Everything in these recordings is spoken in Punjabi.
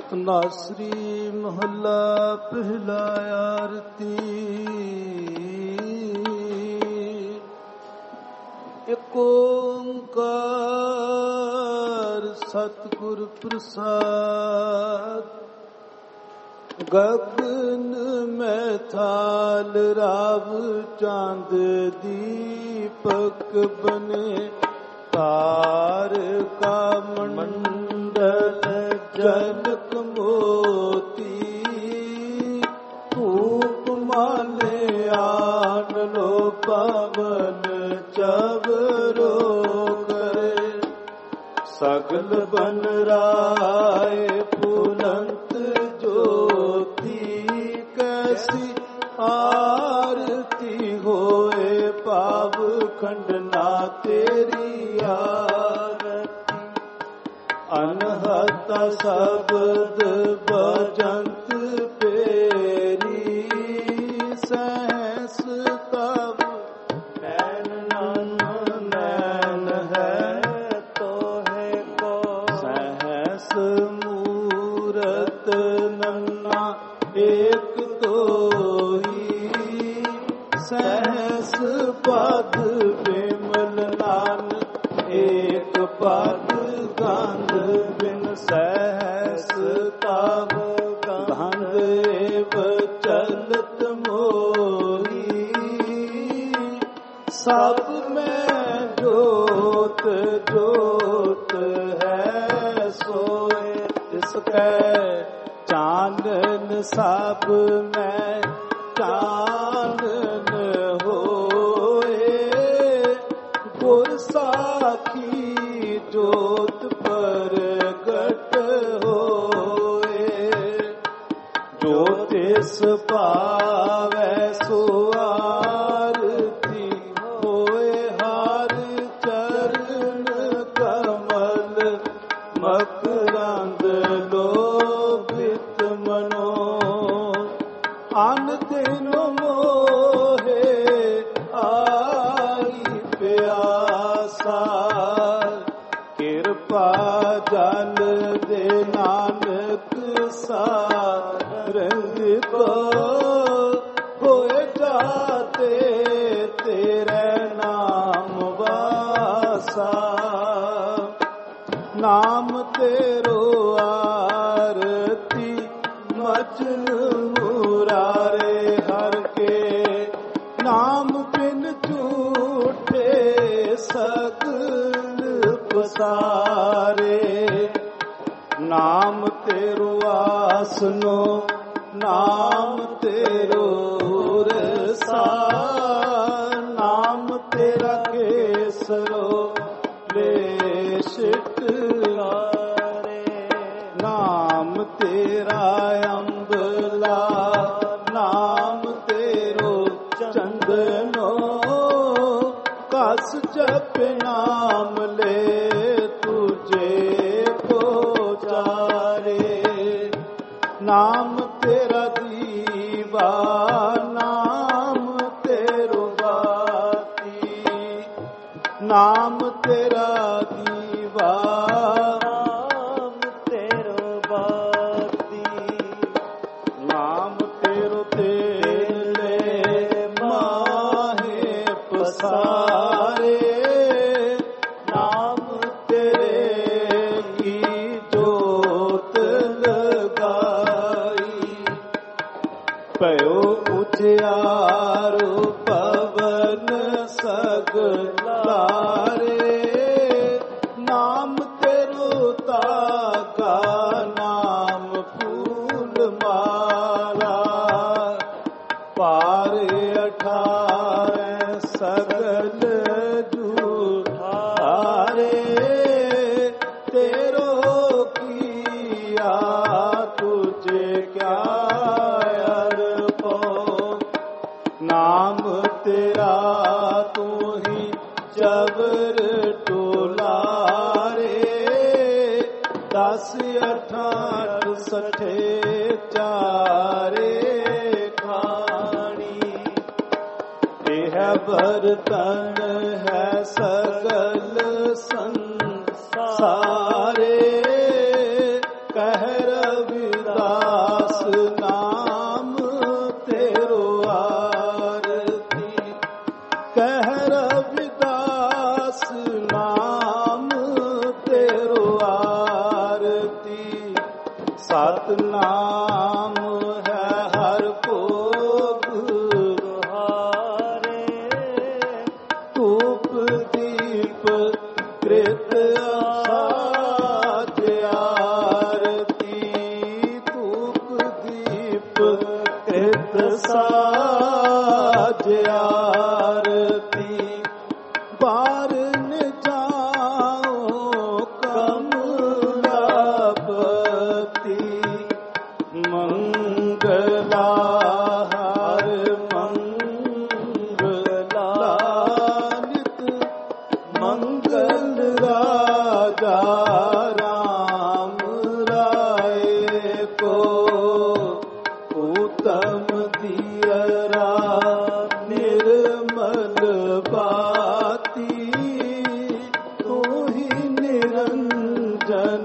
ਸਤਨਾਸਰੀ ਮਹੱਲਾ ਪਹਿਲਾ। ਆਰਤੀ ਏਕ ਓੰਕਾਰ ਸਤਿਗੁਰ ਪ੍ਰਸਾਦ। ਗਗਨ ਮੈਂ ਥਾਲ ਰਾਵ ਚਾਂਦ ਦੀਪਕ ਬਨੇ। ਤਾਰਕਾ ਮੰਡਲ ਜਨਕ ਮੋਤੀ। ਧੂਪ ਮਾਲੇ ਆਨ ਲੋ ਪਵਨ ਚਵਰੋ ਕਰੇ। ਸਗਲ ਬਨ ਰਾਏ ਫੁਲੰਤ ਜੋਤੀ। ਕੈਸੀ ਆਰਤੀ ਹੋਏ ਪਾਵ ਖੰਡਨਾ ਤੇਰੀ ਆਰਤੀ। ਅਨਹਤ ਸ਼ਬਦ ਬਜੰਤ ਪੇਰੀ। ਸਹਸ ਤਬ ਨੈਣ ਨੈਣ ਹੈ ਤੋਹਿ ਕੋ। ਸਹਸ ਮੂਰਤ ਨੰਨਾ ਏਕ ਤੋਹੀ। ਸਹਸ ਪਦ ਬਿਮਲ ਨਾਨਕ ਏਕ ਪਦ ਗੰਧ ਬਿਨ। ਸਹਸ ਤਬ ਗੰਧ ਏਵ ਚਲਤ ਮੋਰੀ। ਸਭ ਮੈਂ ਜੋਤ ਜੋਤ ਹੈ ਸੋਏ। ਤਿਸ ਕੈ ਚਾਨਣ ਸਭ ਮੈਂ ਚਾਨਣ ਹੋਏ। ਗੁਰ ਸਾਖੀ ਜੋਤ ਪ੍ਰਗਟ ਹੋਏ। ਜੋ ਤਿਸ ਭਾਵੈ ਸੋ ਆਰਤੀ ਹੋਏ। ਹਰ ਚਰਨ ਕਮਲ ਮਕਰੰਦ ਲੋਭਿਤ ਮਨੋ। ਅਨ ਦਿਨ ਮੋਹੇ ਆਈ ਪਿਆਸਾ। ਕਿਰਪਾ ਜਲ ਦੇ ਨਾਨਕ ਸਾਰੰਗ ਕੋ। ਹੋਏ ਜਾਤੇ ਤੇਰੇ ਨਾਮ ਵਾਸਾ। ਨਾਮ ਤੇਰੋ ਆਰਤੀ ਮਚਨ ਮੁਰਾਰੇ। ਹਰ ਕੇ ਨਾਮ ਬਿਨ ਝੂਠੇ ਸਗਲ ਪਸਾਰੇ। ਨਾਮ ਤੇਰੋ ਆਸਨੋ ਨਾਮ ਤੇਰੋ ਰਸਾ। ਨਾਮ ਤੇਰਾ ਕੇਸਰੋ ਲੇਸ਼ਿਟ ਲਾਰੇ। ਨਾਮ ਤੇਰਾ ਅੰਬਲਾ ਨਾਮ ਤੇਰੋ ਚੰਦਨੋ। ਕਸ ਜਪ ਨਾਮ ਲੈ ਤੁਝੇ ਕੋ ਚਾਰੇ। ਨਾਮ ਤੇਰਾ ਦੀਵਾ ਨਾਮ ਤੇਰੋ ਬਾਤੀ। ਨਾਮ ਤੇਰਾ ਦੀਵਾ ਨਾਮ ਤੇਰੋ ਬਾਤੀ। ਨਾਮ ਤੇਰੋ ਤੇਲੇ ਮਾਹੇ ਪਸਾਰੇ। ਨਾਮ ਤੇਰੇ ਕੀ ਜੋਤ ਲਗਾਈ। ਭਇਓ ਉਜਿਆਰੋ ਪਵਨ ਸਗਲਾਰੇ। ਨਾਮ ਤੇਰੋ ਤਾਗਾ ਨਾਮ ਫੂਲ ਮਾਲਾ। ਪਾਰੇ 18 ਸਗਲ ਜੂਠਾਰੇ। ਤੇਰੋ ਕੀਆ ਤੁਝੇ ਕਿਆ ਅਰਪੋ। ਨਾਮ ਤੇਰਾ ਤੂੰ ਹੀ ਜਬਰ ਟੋਲਾਰੇ। 10 8 ਸਠੇ ਚਾਰੇ ਖਾਣੀ। ਇਹ ਬਰਤਨ ਹੈ ਸਗਲ ਸੰਸਾਰੇ। ਕਹਿ ਰਵੀ ਕਹਿ ਰਵਿਦਾਸ ਨਾਮ ਤੇਰੋ ਆਰਤੀ, ਸਤਿਨਾਮ ਹੈ ਹਰ ਭੋਗ ਦੁਹਾਰੇ। ਧੂਪ ਦੀਪ ਕ੍ਰਿਤ ਸਾਜ ਆਰਤੀ, ਧੂਪ ਦੀਪ ਕ੍ਰਿਤ ਸਾਜ ਆਰਤੀ। ਬਾਰਨ ਜਾਓ ਕਮਲਾਪਤੀ, ਮੰਗਲਾ ਹਰ ਮੰਗਲਾ ਨਿਤ ਮੰਗਲ ਰਾਜਾ ਰਾਮ ਰਾਏ ਕੋ। ਉਤਮ ਦੀਅਰਾ ਨਿਰਮਲ ਬਾਤੀ, ਤੂੰ ਹੀ ਨਿਰੰਜਨ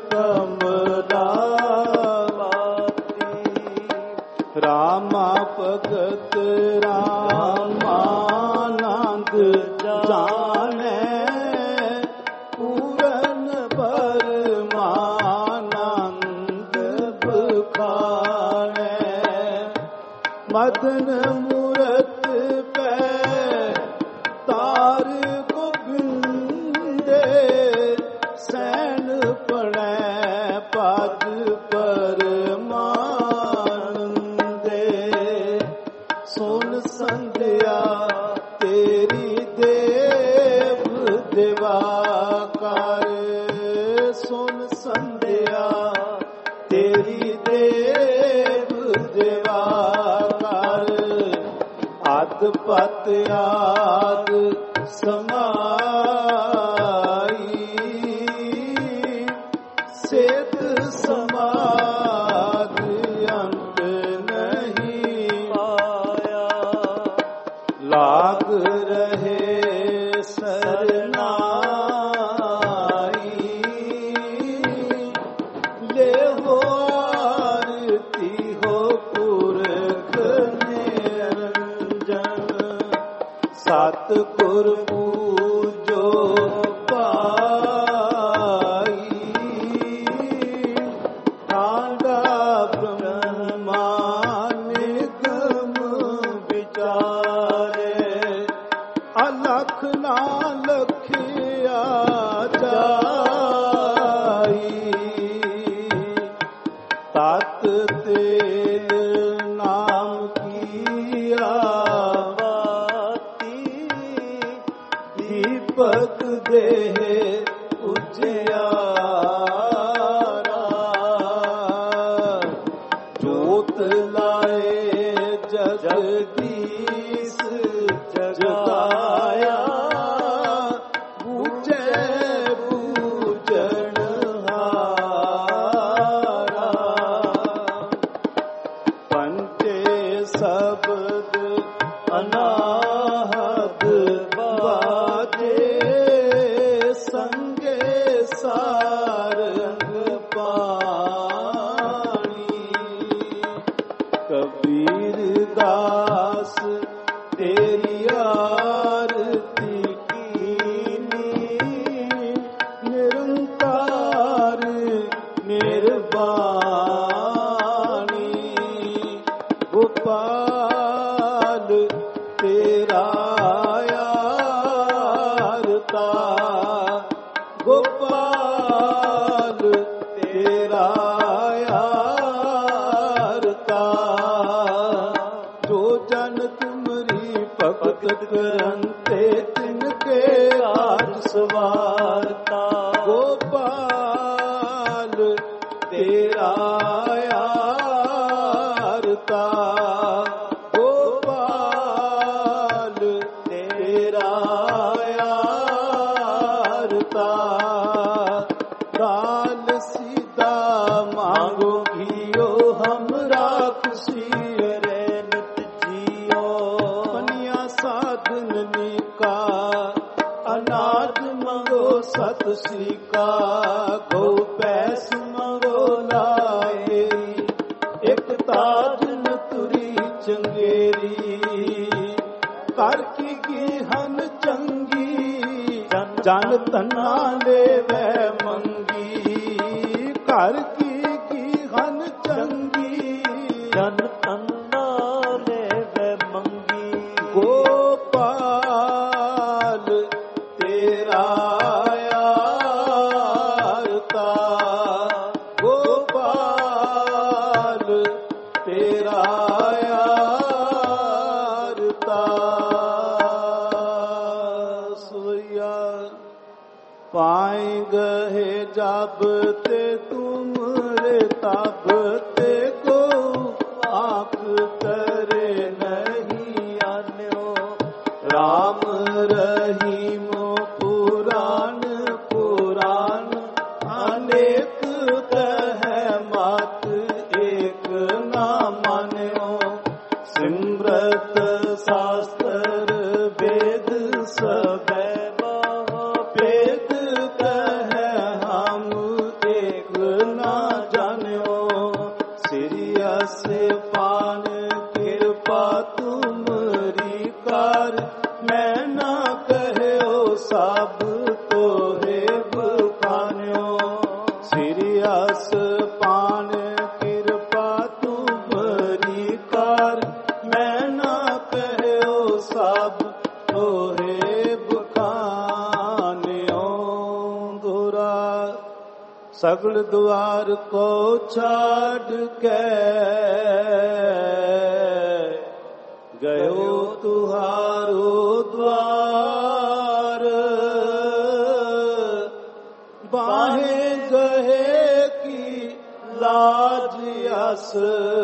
ਕਮਲਾਪਤੀ। ਰਾਮਾ ਭਗਤ ਰਾਮਾਨੰਦ ਜਾਣੈ, ਪੂਰਨ ਪਰਮਾਨੰਦ ਬਖਾਣੈ। ਮਦਨ ਮੂਰਤ ਪੈ ਤਾਰ ਗੋਬਿੰਦੇ, ਸੈਨ ਪੜੈ ਪਦ ਪਰਮਾਨੰਦੇ। ਸੁਨ ਸੰਧਿਆ ਤੇਰੀ ਦੇਵ ਦਿਵਾਕਰ, ਸੁਨ ਸੰਧਿਆ ਤੇਰੀ ਦੇਵ ਦਿਵਾਕਰ। ਅਦ ਪਤ ਆਦ ਸਮਾਈ, ਸੇਤ ਸਮਾਦ ਅੰਤ ਨਹੀਂ ਪਾਇਆ। ਲਾਗ ਰਹੇ ਸਰਨਾਈ, ਲੈ ਹੋ ਆਰਤੀ ਹੋ ਪੁਰਖ ਨਿਰੰਜਨ। ਸਤਿਗੁਰ ਪੂਜੋ ਪਾਈ, ਠਾਡਾ ਬ੍ਰਹਮਾ ਨਿਗਮ ਵਿਚਾਰੇ। ਅਲਖ ਨਾ ਲਖਿਆ ਜਾਈ, ਤਤ ਤੇਲ ਨਾਮ ਕੀਆ ਬਾਤੀ। ਦੀਪਕ ਦੇਹ ਉਜਿਆਰਾ, ਜੋਤ ਲਾਏ ਜਗਦੀਸ਼ ਜਗਾਇਆ। ਬੂਝੈ ਬੂਝਣਹਾਰਾ, ਪੰਚੇ ਸ਼ਬਦ ਅਨਾਹਦ ਬਾਜੇ। ਸੰਗੇ ਸਾਰੰਗ ਪਾਣੀ, ਕਬੀਰ ਦਾਸ ਤੇਰੀ ਆਰਤੀ ਕੀਨੀ। ਨਿਰੰਕਾਰ ਨਿਰਬਾਣੀ, ਗੋਪਾਲ ਤੇਰਾ ਆਰਤਾ। ਗੋਪਾਲ ਤੇਰਾ ਆਰਤਾ। ਜੋ ਜਨ ਤੁਮਰੀ ਭਗਤ ਕਰੰਤੇ, ਤਿਨ ਕੇ ਆਜ ਸਵਾਰਤਾ। ਗੋਪਾਲ ਤੇਰਾ ਆਰਤਾ। ਗੋਪਾਲ ਤੇਰਾ ਆਰਤਾ। ਕਾਲ ਸੀਤਾ ਮਾਂਗੋ ਘਿਓ, ਹਮਰਾ ਖੁਸ਼ੀ ਰੇ ਨਿਤ ਜੀਓ। ਪਨੀਆ ਸਾਧਨ ਨੀਕਾ, ਅਨਾਜ ਮੰਗੋ ਸਤ ਸੀਕਾ। ਗੋ ਪੈਸ ਮੰਗੋ ਲਾਏ, ਇੱਕ ਤਾਜ ਨ ਤੁਰੀ ਚੰਗੇਰੀ। ਕਰ ਕੀ ਜਨ ਧੰਨਾ ਲੇਵੈ ਮੰਗੀ, ਘਰ ਕੀ ਹਨ ਚੰਗੀ। ਜਨ ਧੰਨਾ ਲੇਵੈ ਮੰਗੀ, ਗੋਪਾਲ ਤੇਰਾ ਆਰਤਾ, ਗੋਪਾਲ ਤੇਰਾ ਆਰਤਾ। ਸੋਇਆ ਪਾਏ ਗਏ ਜਬ ਤੇ ਤੁਮਰੇ ਤਬ ਤੇ ਕੋ ਆਖ ਤਰੇ ਨਹੀਂ ਆਨਿਓ। ਰਾਮ ਰਹੀਮ ਪੁਰਾਨ ਪੁਰਾਨ ਅਨੇਕ ਕਹੈ ਮਤ ਏਕ ਨਾ ਮਾਨਿਓ। ਸਿਮਰਤ ਸ਼ਾਸਤਰ ਵੇਦ ਸਭੈ ਬਹੁ ਭੇਦ ਕਹੈ ਹਮ ਏਕ ਨਾ ਜਾਣਿਓ। ਸਿਰਿਅਸ ਪਾਨ ਕਿਰਪਾ ਤੁਮਰੀ ਕਰ ਮੈਂ ਨਾ ਕਹਿਓ ਸਭ ਤੋਹੇ ਬਖਾਨਿਓ। ਸਿਰਿਅਸ ਪਾਨ ਕਿਰਪਾ ਤੁਮਰੀ ਕਰ ਮੈਂ ਨਾ ਕਹਿਓ ਸਭ ਤੋਹੇ ਬਖਾਨਿਓ। ਦੋਰਾ ਸਗਲ ਦੁਆਰ ਕੋ ਛਾੜ ਕੇ ਗਇਓ ਤੁਹਾਰੋ ਦਵਾਰ। ਬਾਹੇ ਗਏ ਕੀ ਲਾਜ ਅਸ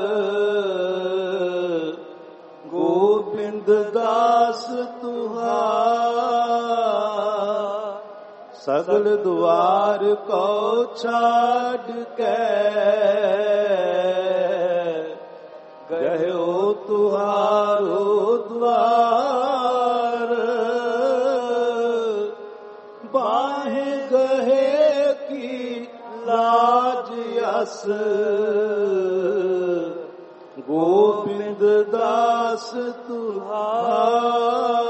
ਗੋਬਿੰਦ ਦਾਸ ਤੁਹਾਰ। ਸਗਲ ਦੁਆਰ ਕੋ ਛਾੜ ਕੇ ਗਇਓ ਤੁਹਾਰੋ ਦਵਾਰ। ਬਾਹੇ ਗਏ ਕੀ ਲਾਜ ਅਸ ਗੋਬਿੰਦ ਦਾਸ ਤੁਹਾਰ।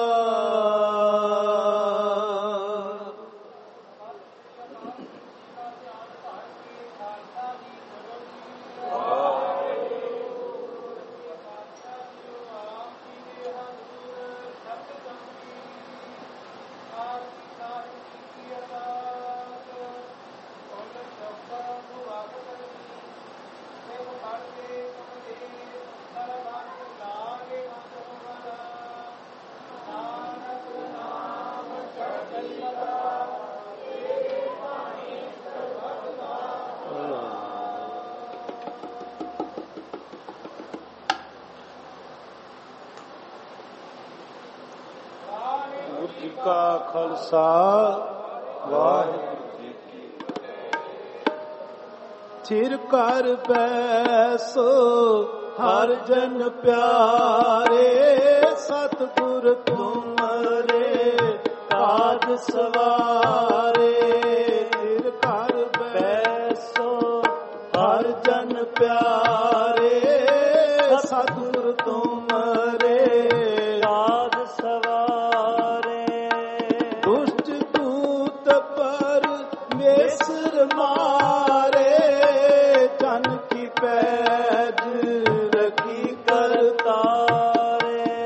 ਵਾਹਿਗੁਰੂ ਜੀ ਕਾ ਖਾਲਸਾ, ਵਾਹਿਗੁਰੂ ਜੀ ਕੀ ਫਤਿਹ। ਚਿਰ ਕਰ ਬੈਸੋ ਹਰ ਜਨ ਪਿਆਰੇ, ਸਤਿਗੁਰ ਤੁਮਰੇ ਕਾਜ ਸਵਾਰੇ। ਚਿਰ ਕਰ ਬੈਸੋ ਹਰ ਜਨ ਪਿਆਰੇ, ਸਤਿਗੁਰ ਤੁਮਰੇ ਕਾਜ ਸਵਾਰੇ। ਦੁਸ਼ਟ ਦੂਤ ਪਰ ਮੇਸਰ ਮਾਰੇ, ਜਨ ਕੀ ਪੈਜ ਰਖੀ ਕਰਤਾਰੇ।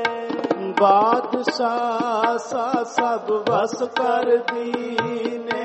ਬਾਦਸ਼ਾਹ ਸਾ ਸਭ ਵਸ ਕਰ ਦੀਨੇ,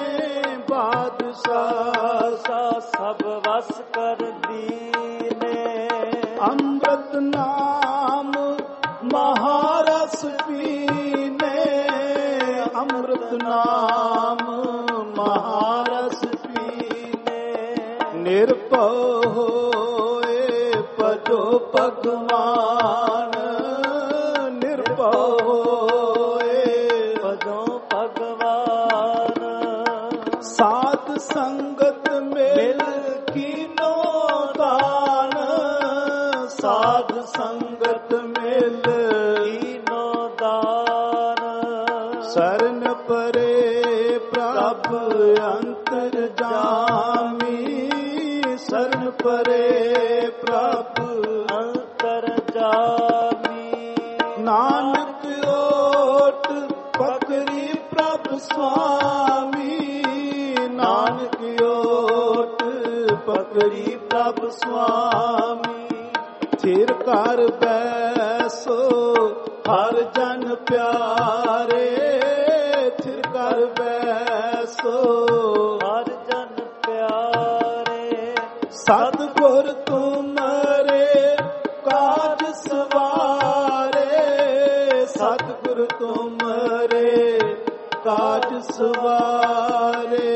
ਬਾਦਸ਼ਾਹ ਸਾ ਸਭ ਵਸ ਕਰ ਦੀਨੇ। ਅੰਮ੍ਰਿਤ ਨਾਮ ਮਹਾਰਸ ਪੀਨੇ, ਅੰਮ੍ਰਿਤ ਨਾਮ ਮਹਾਰਸ ਪੀਨੇ। ਨਿਰਭਉ ਹੋਏ ਭਜੋ ਭਗਵਾਨ, ਨਿਰਭਉ ਹੋਏ ਭਜੋ ਭਗਵਾਨ। ਸਾਧ ਸੰਗਤ ਮਿਲ ਕੀਨੋ ਦਾਨ, ਸਾਧ ਸੰਗਤ ਮਿਲ ਕੀਨੋ ਦਾਨ। ਸਰਨ ਪਰੇ ਪ੍ਰਭ ਅੰਤਰ ਜਾਮੀ, ਸਰਨ ਪਰੇ ਪ੍ਰਭ ਅੰਤਰ ਜਾਮੀ। ਨਾਨਕ ਓਟ ਪਕਰੀ ਪ੍ਰਭ ਸੁਆਮੀ, ਨਾਨਕ ਓਟ ਪਕੜੀ ਪ੍ਰਭ ਸੁਆਮੀ। ਥਿਰ ਕਰ ਬੈਸੋ ਹਰ ਜਨ ਪਿਆਰੇ, ਥਿਰ ਕਰ ਬੈਸੋ ਹਰ ਜਨ ਪਿਆਰੇ। ਸਤਿਗੁਰ ਤੁਮਰੇ ਕਾਜ ਸਵਾਰੇ, ਸਤਿਗੁਰ ਤੁਮਰੇ ਕਾਜ ਸਵਾਰੇ।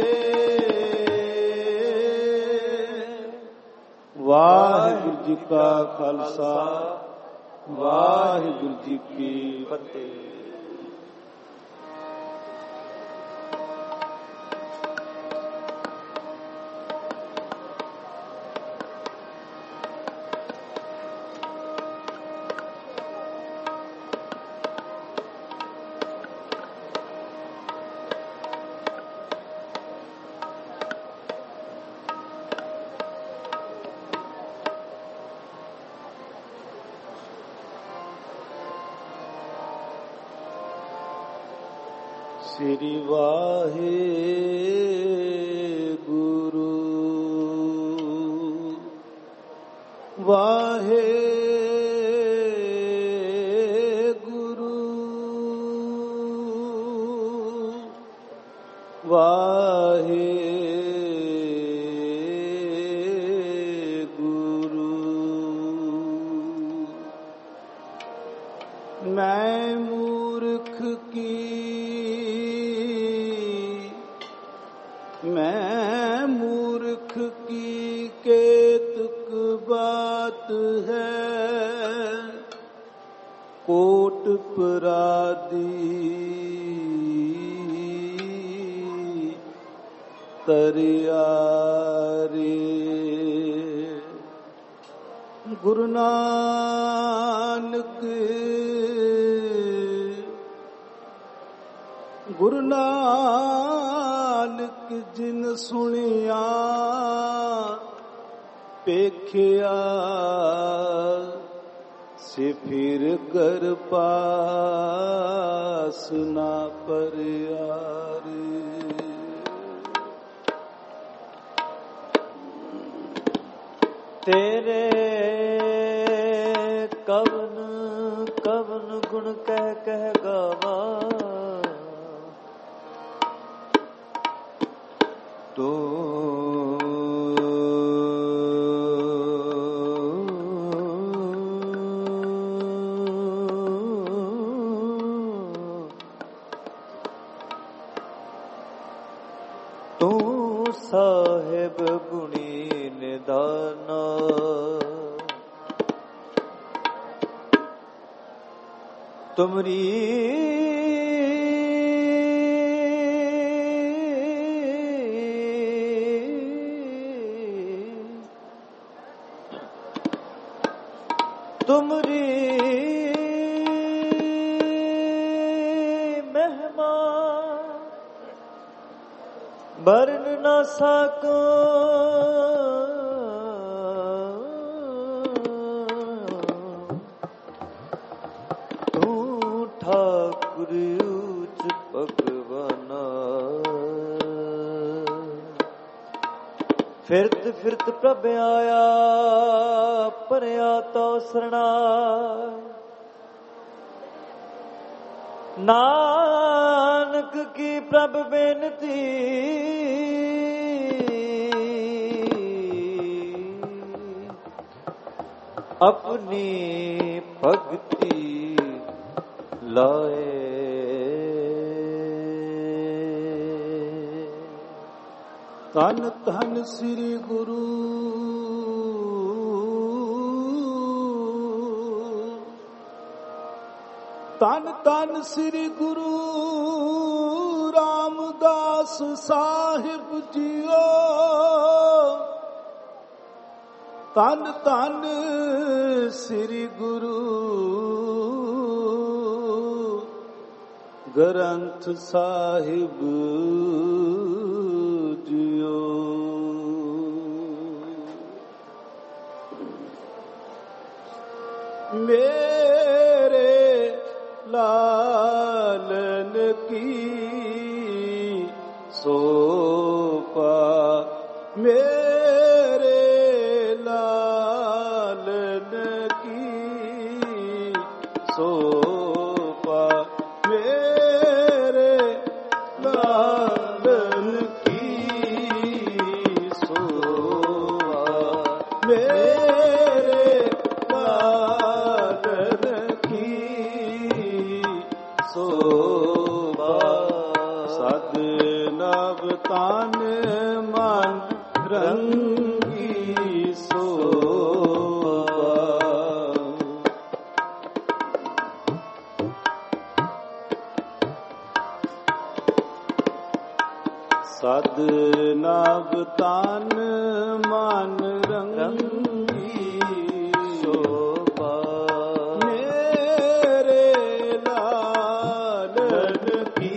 ਵਾਹਿਗੁਰੂ ਜੀ ਕਾ ਖਾਲਸਾ, ਵਾਹਿਗੁਰੂ ਜੀ ਕੀ ਫਤਿਹ। ਸ੍ਰੀ ਵਾਹਿਗੁਰੂ, ਵਾਹਿਗੁਰੂ, ਵਾਹਿਗੁਰੂ। ਮੈਂ ਮੂਰਖ ਕੀ, ਮੈਂ ਮੂਰਖ ਕੀ ਕੇਤਕ ਬਾਤ ਹੈ, ਕੋਟ ਪਰਾਦੀ ਤਰਿਆਰੇ। ਗੁਰੂ ਨਾਨਕ, ਗੁਰੂ ਨਾਨਕ ਜਿਨ ਸੁਣਿਆ ਪੇਖਿਆ, ਸੇ ਫਿਰ ਕਰ ਪਾਸ ਨਾ ਪਰਿਆਰੇ। ਤੇਰੇ ਕਵਨ ਕਵਨ ਗੁਣ ਕਹਿ ਕਹਿ ਗਾਵਾ, ਤੂੰ ਸਾਹਿਬ ਗੁਣੀ ਨਿਦਾਨਾ, ਤੁਮਰੀ ਤੁਮਰੀ ਮਹਿਮਾ ਵਰਨ ਨਾ ਸਕੋ, ਤੂੰ ਠਾਕੁਰ ਉੱਚ ਭਗਵਾਨਾ। ਫਿਰਤ ਫਿਰਤ ਪ੍ਰਭ ਆਇਆ, ਭਰਿਆ ਤੋ ਸਰਣਾ। ਨਾਨਕ ਕੀ ਪ੍ਰਭ ਬੇਨਤੀ, ਆਪਣੀ ਭਗਤੀ ਲਾਏ। ਧੰਨ ਧੰਨ ਸ੍ਰੀ ਗੁਰੂ, ਧੰਨ ਧੰਨ ਸ੍ਰੀ ਗੁਰੂ ਰਾਮਦਾਸ ਸਾਹਿਬ ਜੀਓ। ਧੰਨ ਧੰਨ ਸ੍ਰੀ ਗੁਰੂ ਗ੍ਰੰਥ ਸਾਹਿਬ ਜੀਓ। ਮੇਰੇ ਲਾਲਨ ਕੀ ਸੋਪਾ ਮੇਰੇ ਲਾਲਨ ਕੀ ਸੋਪਾ ਮੇਰੇ ਲਾਲਨ ਕੀ ਸੋਪਾ ਮੇਰੇ ਲਾਲਨ ਕੀ ਸੋਪਾ ਸਦ ਨਵ ਤਨ ਮਨ ਰੰਗੀ ਸੋਭਾ ਸਦ ਨਵ ਤਨ ਮਨ ਰੰਗੀ ਸੋਭਾ ਮੇਰੇ ਲਾਲਨ ਕੀ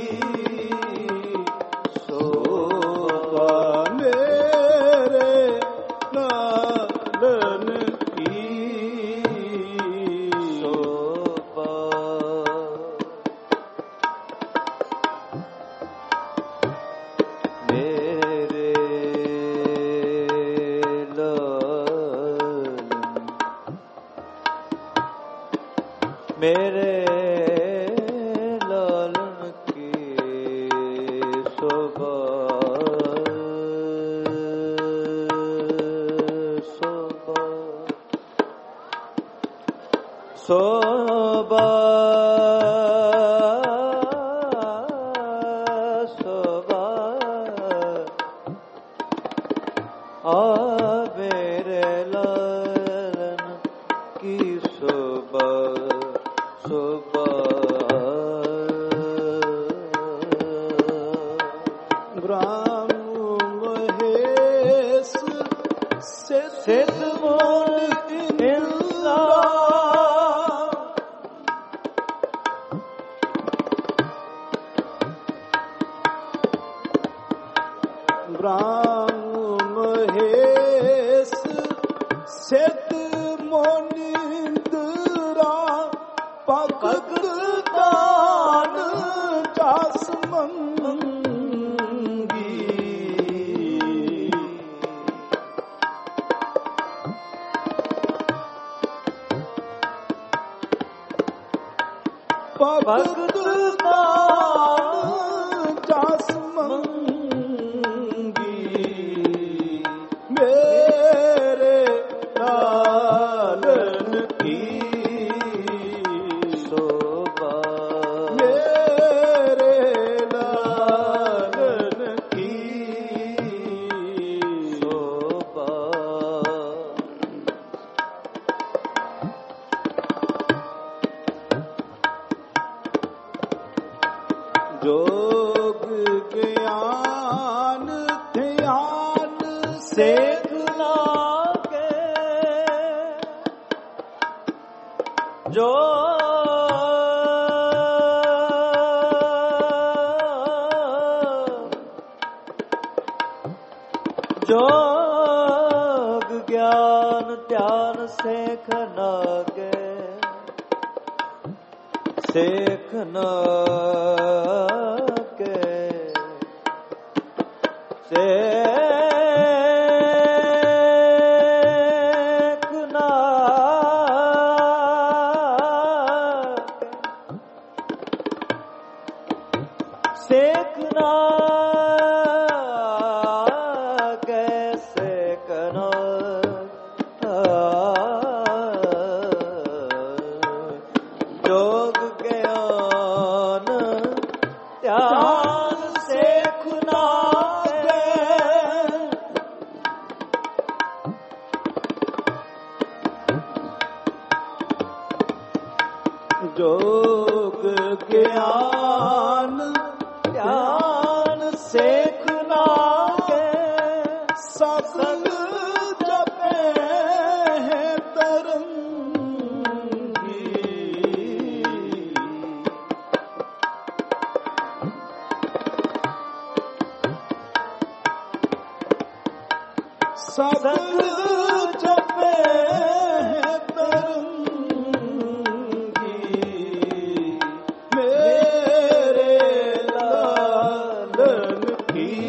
ਸੋਭਾ ਮੇਰੇ ਲਾਲਨ ਕੀ ਸੋਭਾ ਮੇਰੇ ਲਾਲਨ ਮੇਰੇ ਲਾਲਨ ਕੀ ਸੋਭਾ ਸੋਭਾ ਸੋਭਾ ਆ ਮੇਰੇ ਲਾਲਨ ਕੀ ਸੋਭਾ ਸੋਭਾ ਬ੍ਰਹਮ ਮਹੇਸ਼ ਸਿਧ ਮੂਲ ਇੰਦਰਾ ਬ੍ਰਹਮ ਮਹੇਸ਼ ਸਿਧ ਮੋਨਿੰਦਰਾ ਭਗਤ ਦਾਨ ਜਸ ਮੰਗੀ ਭਗਤ ਦਾਨ ਜਸ ਮੰਗੀ ਮੇਰੇ ਲਾਲਨ ਕੀ ਸੋਭਾ ਮੇਰੇ ਲਾਲਨ ਕੀ ਸੋਭਾ ਜੋਗ ਗਿਆਨ ਧਿਆਨ ਸੇਖ ਲਾਗੇ ਜੋ ਜੋਗ ਗਿਆਨ ਧਿਆਨ ਸੇਖ ਲਾਗੇ ਸੇਖ ਨਾਗੇ ਸੇਖ ਨਾਗੇ ਸੇਖ ਨਾਗੇ ਸੇਖ ਨਾਗੇ ਜੋਗ ਗਿਆਨ ਧਿਆਨ ਸੇਖ ਨਾਗੇ ਜੋਗ ਗਿਆਨ ਧਿਆਨ ਸੇਖ ਨਾਗੇ ਸਗਲ ਜਪੇ ਤਰੰਗੀ ਸਗਲ ਜਪੇ ਤਰੰਗੀ ਮੇਰੇ ਲਾਲਨ ਕੀ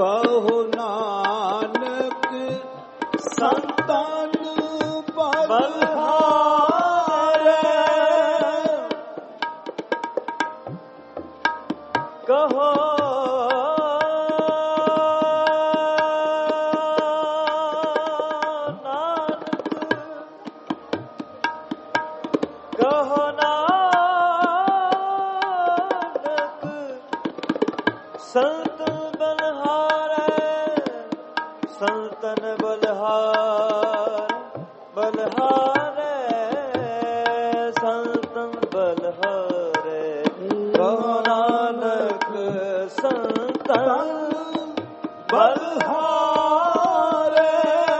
कहो नानक संतान बलहारे कहो संतन बलहारे संतन बलहारे संतन बलहारे कहो नानक संतन बलहारे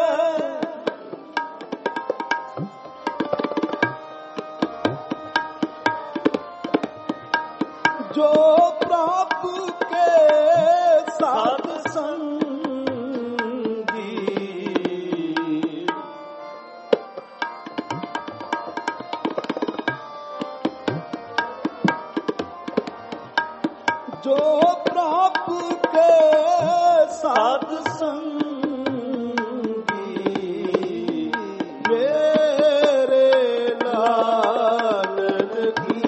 जो प्रभु के साथ संगी जो प्रभु के साथ संगी मेरे लालन की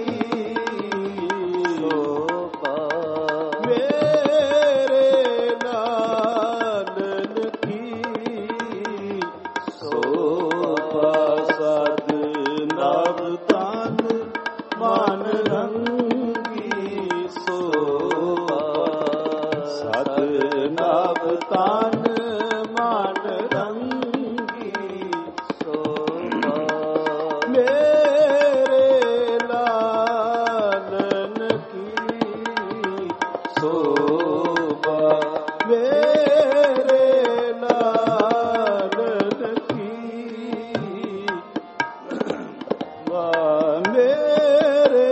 तान मान रंगी शोभा मेरे लालन की शोभा मेरे लालन की मेरे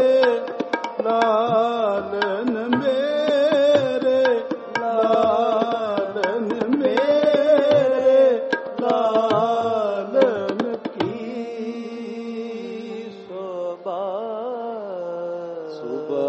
लालन मेरे लालन की शोभा शोभा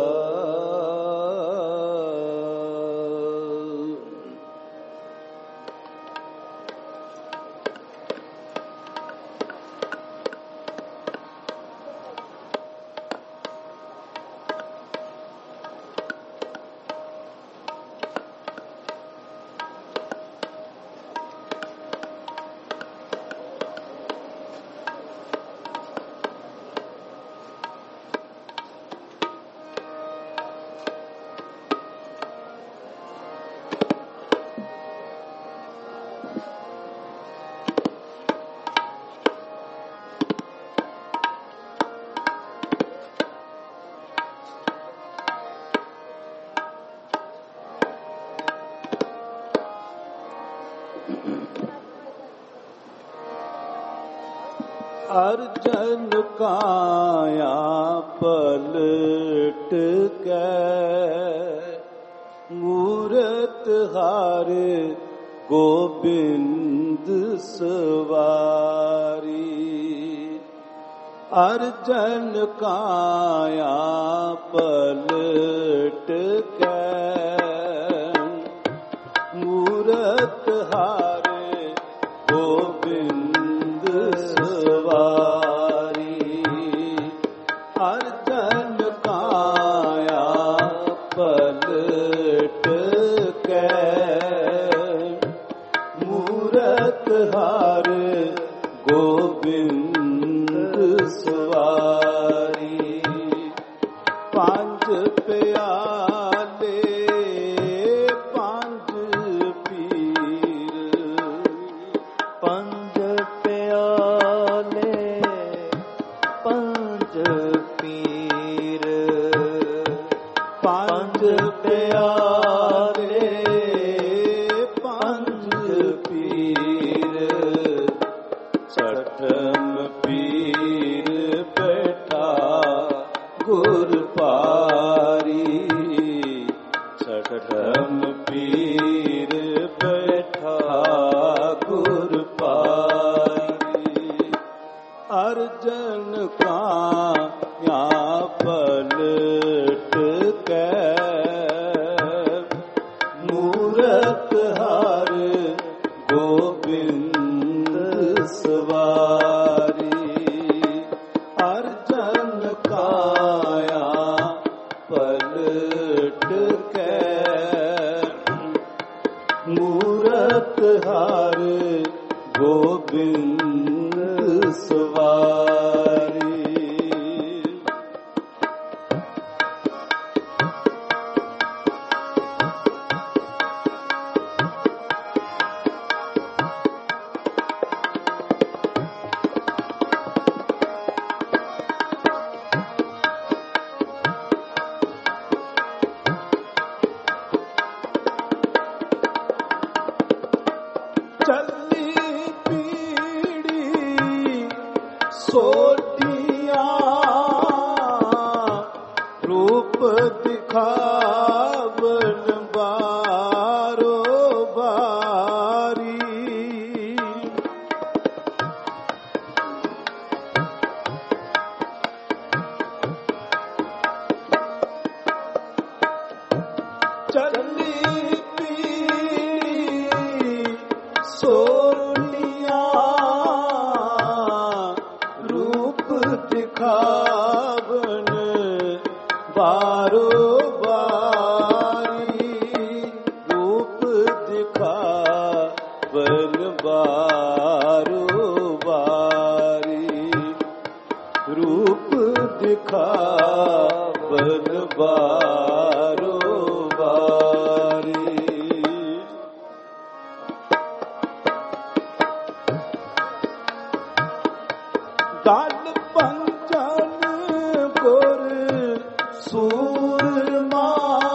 अर्जन काया पलट के मूरत हार गोविंद सवारी अर्जन काया पलट के मूरत हार गोविंद सवारी अर्जन काया पलट के मूरत हार गोविंद सवारी पांच प्याले पांच पीर पंज प्याले पंज पीर पांच प्याले पांच पीर छठम पीर बैठा गुर पारी छठम पीर बैठा गुर पारी अर्जन का या पलट के ਚੱਲੀ ਸੋਹਣੀਆਂ ਰੂਪ ਦਿਖਾਵਨ ਬਾਰੋ ਬਾਰੀ, ਰੂਪ ਦਿਖਾਵਨ ਬਾਰੋ ਬਾਰੀ, ਰੂਪ ਦਿਖਾਵਨ ਬਾਰੋ ਬਾਰੀ। ਦਲ ਪੰਚਨ ਗੁਰ ਸੂਰਮਾ,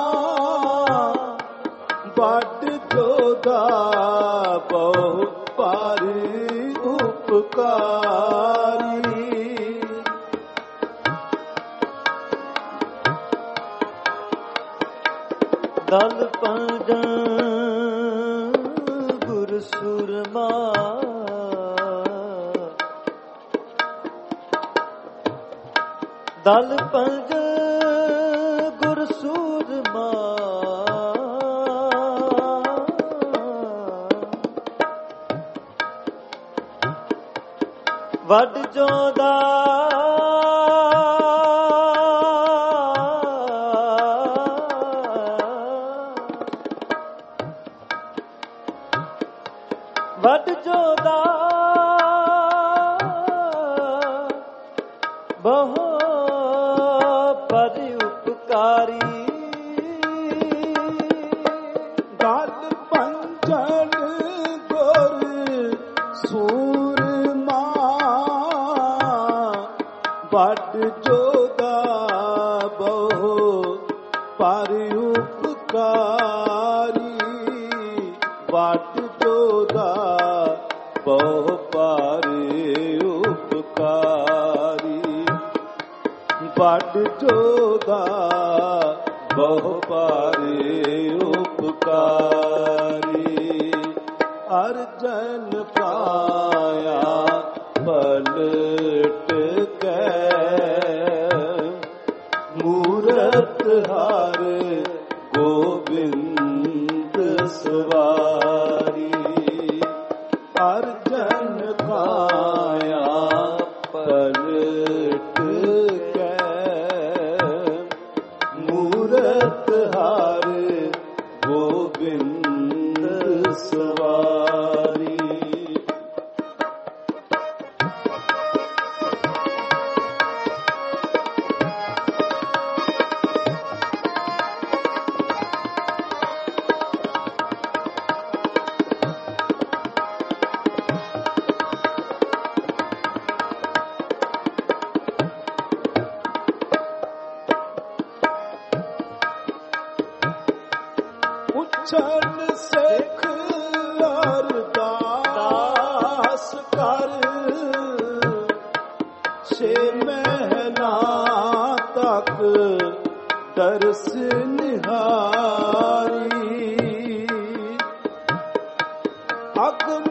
ਵੱਡ ਜੋਧਾ ਬਹੁ ਭਾਰੀ ਉਪਕਾਰੀ। ਦਲ ਪੰਚਨ ਗੁਰ ਸੂਰਮਾ, ਦਲ ਪੰਜ ਗੁਰ ਸੂਰਮਾ, ਵੱਡ ਜੋਧਾ ਵੱਡ ਜੋਧਾ ਬਹੁ ਪਰਿ ਉਪਕਾਰੀ। ਦਲ ਪੰਚਨ ਗੁਰ ਸੂਰਮਾ, ਵੱਡ ਜੋਧਾ ਬਹੁ ਭਾਰੀ ਉਪਕਾਰੀ, ਵੱਡ ਜੋਧਾ ਬਹੁ ਭਾਰੀ ਉਪਕਾਰੀ, ਵੱਡ ਜੋਧਾ ਬਹੁ ਭਾਰੀ ਉਪਕਾਰੀ। ਅਰਜਨ ਪਾਇਆ ਪਲਟ ਕੇ, ਮੂਰਤ ਹਰ ਗੋਬਿੰਦ ਸਵਾਰੀ। ਅਰਜਨ ਪਾਇਆ ਪਲਟ ਕੇ, ਮੂਰਤ ਹਰ ਗੋਬਿੰਦ ਸਵਾਰੀ। ਪੁੱਛਣ ਸਿੱਖ ਅਰਦਾਸ ਕਰ, ਛੇ ਮਹੀਨਾ ਤੱਕ ਦਰਸ ਨਿਹਾਰੀ। ਅਗਮ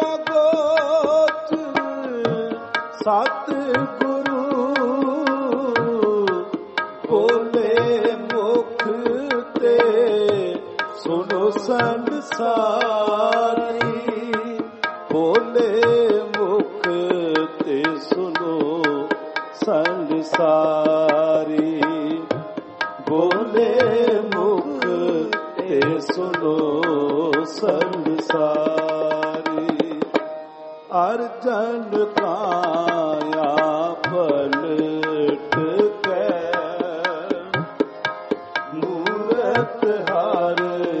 ਅਗੋਚਰ ਸਤ ਗੁਰੂ, ਬੋਲੇ ਮੁਖ ਤੇ ਸੁਨੋ ਸੰਸਾਰੀ। ਬੋਲੇ ਮੁਖ ਤੇ ਸੁਨੋ ਸੰਸਾਰੀ, ਬੋਲੇ ਮੁਖ ਤੇ ਸੁਨੋ ਸੰਸਾਰੀ। ਅਰਜਨ ਕਾਇਆ ਪਲਟ ਕੇ, ਮੂਰਤ ਹਰ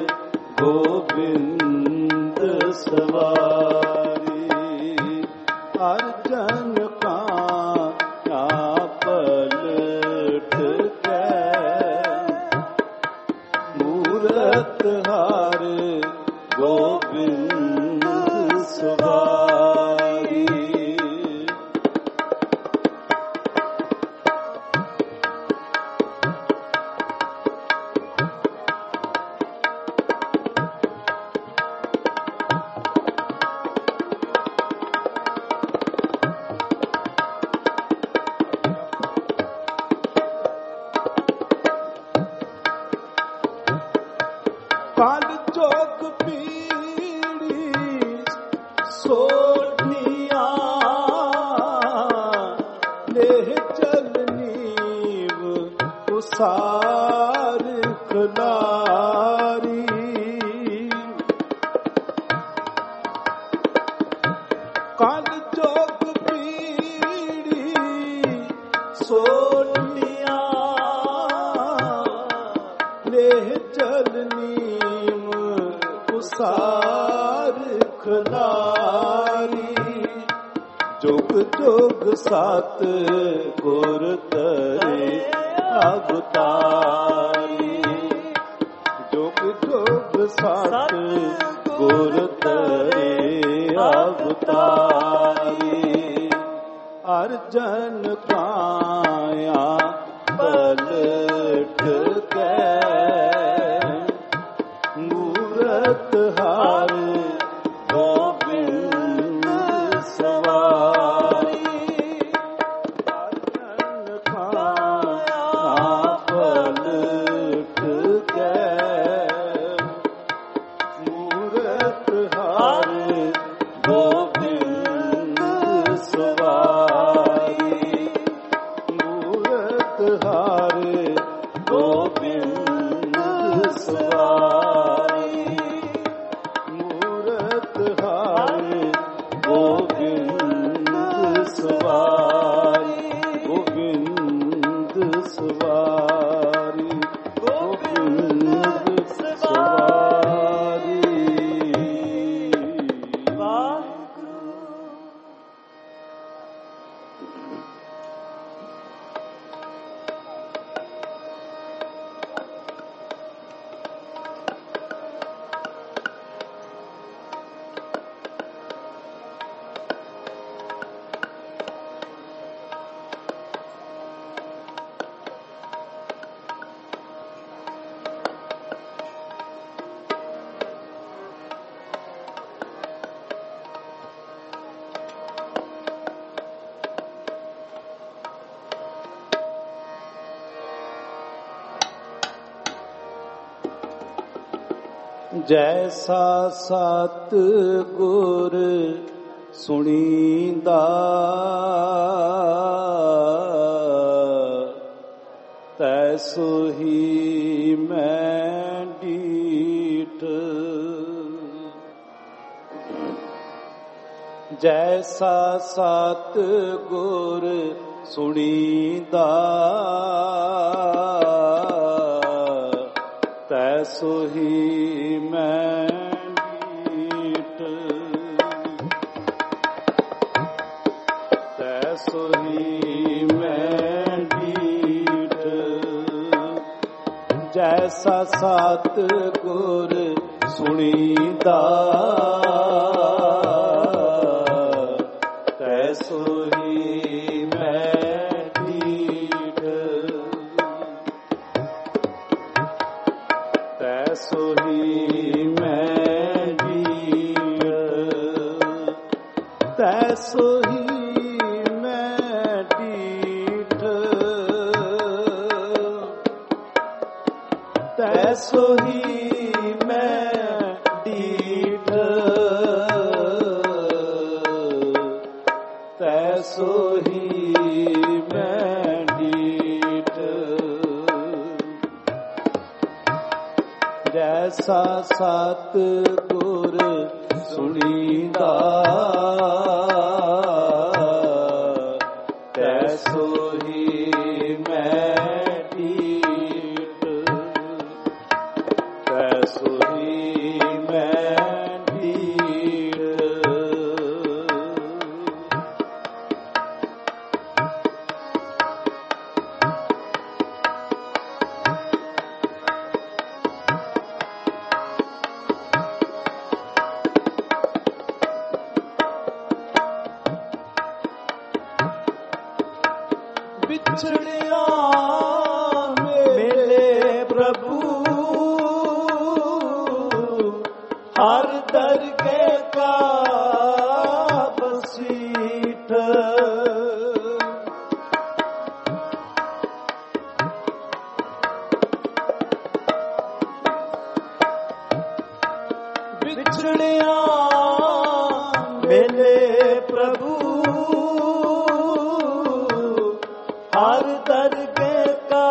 ਗੋਬਿੰਦ ਸਵਾਰੀ। ਅਰਜਨ ਕਾਇਆ ਪਲਟ ਕੇ, ਮੂਰਤ ਹਰ ਗੋਬਿੰਦ ਸਵਾਰੀ। ਕਲ ਜੋਗ ਪੀੜੀ ਸੋਢੀਆਂ ਲੇਹ ਚਲਨੀਵ ਉਸਾਰ ਖਲਾਰੀ ਕਲ ਜੋਗ ਪੀੜੀ ਸੋਢੀਆਂ ਲੇਹ ਚਲਨੀਮ ਉਸਾਰ ਖਲਾਰੀ ਜੁਗ ਜੁਗ ਸਤ ਗੁਰ ਤਰੇ ਅਵਤਾਰੀ ਜੁਗ ਜੁਗ ਸਤ ਗੁਰ ਤਰੇ ਅਵਤਾਰੀ ਅਰਜਨ ਕਾਇਆ ਪਲਟ ਕੇ ਮੂਰਤ ਹਾਰ ਗੋਬਿੰਦ ਸਵਾਰੀ ਅਰਜਨ ਕਾਇਆ ਪਲਟ ਕੇ ਮੂਰਤ ਹਾਰ ਗੋਬਿੰਦ ਸਵਾਰੀ ਮੂਰਤ ਹਾਰ ਗੋਬਿੰਦ ਸਵਾਰੀ ਮੂਰਤ ਹਾਰ ਗੋਬਿੰਦ ਸਵਾਰੀ ਗੋਬਿੰਦ ਸਵਾਰੀ ਗੋਬਿੰਦ ਸਵਾਰੀ ਜੈਸਾ ਸਤ ਗੁਰ ਸੁਣੀਂਦਾ ਤੈਸੋ ਹੀ ਮੈਂ ਡੀਠ ਜੈਸਾ ਸਤ ਗੁਰ ਸੁਣੀਂਦਾ ਤੈਸੋ ਹੀ ਮੈਂ ਡੀਠ ਤੈਸੋ ਹੀ ਮੈਂ ਡੀਠ ਜੈਸਾ ਸਤ ਗੁਰ ਸੁਣੀਂਦਾ ਤੈਸੋ ਹੀ ਮੈਂ ਡੀਠ ਤੈਸੋ ਹੀ ਮੈਂ ਡੀਠ ਤੈਸੋ ਹੀ ਮੈਂ ਡੀਠ ਤੈਸੋ ਹੀ ਮੈਂ ਡੀਠ ਤੈਸੋ ਹੀ ਮੈਂ ਡੀਠ ਜੈਸਾ ਸਤ ਗੁਰ ਸੁਣੀਂਦਾ ਤੈਸੋ ਹੀ ਮੈਂ ਡੀਠ ਤੈਸੋ ਹੀ ਮੈਂ ਡੀਠ ਵਿਛੜਿਆ ਮੇਰੇ ਪ੍ਰਭੂ ਵਿਛੜਿਆ ਮਿਲੇ ਪ੍ਰਭੂ ਹਰ ਦਰਗੇ ਕਾ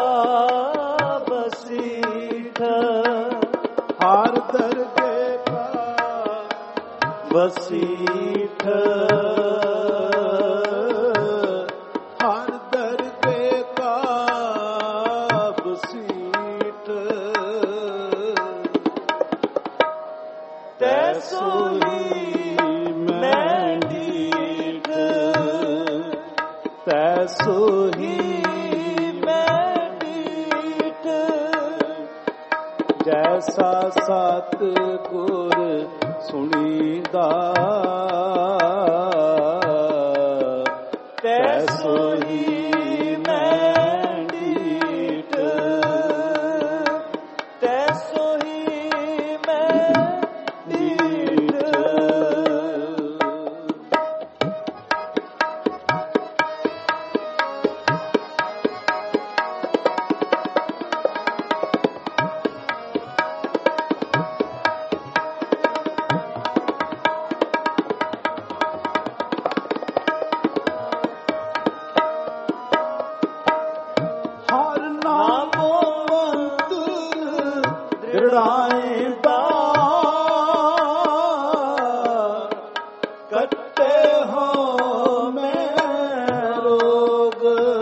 ਬਸੀਠ ਹਰ ਦਰਗੇ ਕਾ ਬਸੀਠ ਹਰ ਦਰਗੇ ਕਾ ਬਸੀਠ ਤੈਸੋ ਹੀ ਮੈਂ ਡੀਠ ਤੈਸੋ ਹੀ ਮੈਂ ਡੀਠ ਜੈਸਾ ਸਤ ਗੁਰ ਸੁਣੀਦਾ ਤੈਸੋ ਹੀ ਮੈਂ ਡੀਠ ਤੈਸੋ ਹੀ ਮੈਂ ਡੀਠ ਹਰ ਨਾਮੋ ਅੰਤਰ ਦ੍ਰਿੜਾਏਂਦਾ ਕੱਟੇ ਹੋ ਮੈਂ ਰੋਗ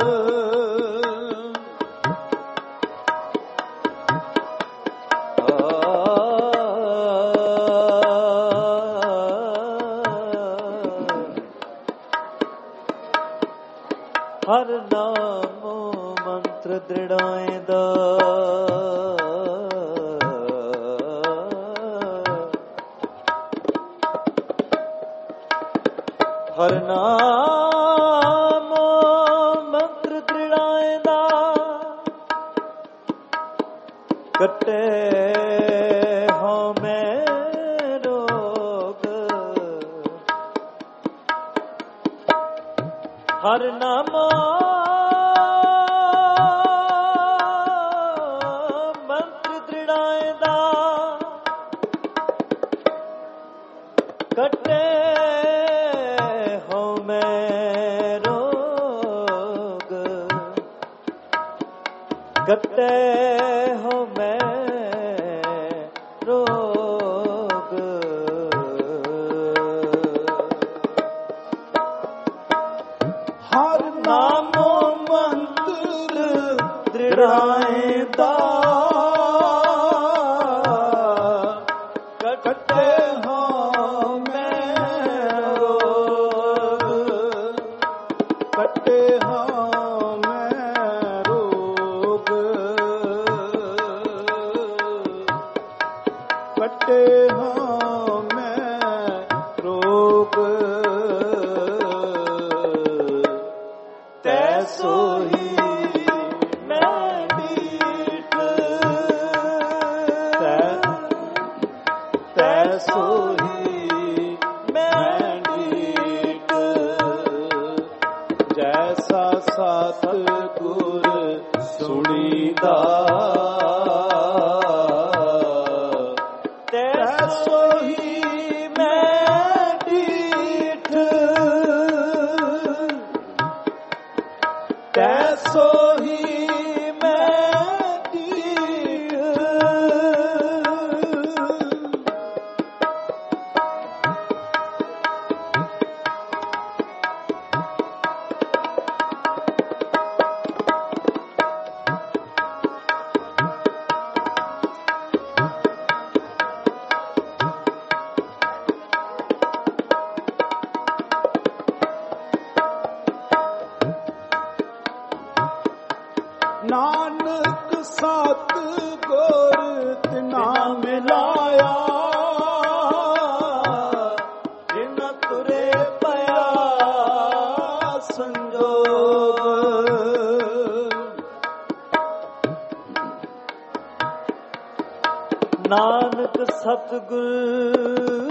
ਹਰ ਨਾਮੋ ਮੰਤਰ ਦ੍ਰਿੜਾਏਂਦਾ ਹਰ ਨਾਮੋ ਮੰਤਰ ਦ੍ਰਿੜਾਏਂਦਾ ਕੱਟੇ ਹੋ ਮੈਂ ਰੋਗ ਹਰ ਨਾਮੋ ਮੰਤਰ ਦ੍ਰਿੜਾਏਂਦਾ ਕੱਟੇ ਹੋ ਮੈਂ ਰੋਗ ਕੱਟੇ ਹੋ ਮੈਂ ਰੋਗ ਹਰ ਨਾਮੋ ਮੰਤਰ ਦ੍ਰਿੜਾਏਂਦਾ ਕੱਟੇ ਹੋ ਮੈਂ ਰੋਗ ਕੱਟੇ ਹੋ ਮੈਂ ਰੋਗ ਕੱਟੇ ਹੋ ਮੈਂ ਰੋਗ ਤੈਸੋ ਹੀ ਮੈਂ ਡੀਠ ਤੈਸੋ ਹੀ ਮੈਂ ਡੀਠ ਜੈਸਾ ਸਤ ਗੁਰ ਸੁਣੀਦਾ ਤੈਸੋ ਹੀ ਮੈਂ ਡੀਠ ਤੈਸੋ ਹੀ ਮੈਂ ਡੀਠ ਨਾਨਕ ਸਤ ਗੁਰ ਤਿਨਾ ਮਿਲਾਇਆ ਜਿਨ ਤੁਰੇ ਪਿਆ ਸੰਜੋਗ ਨਾਨਕ ਸਤਿਗੁਰ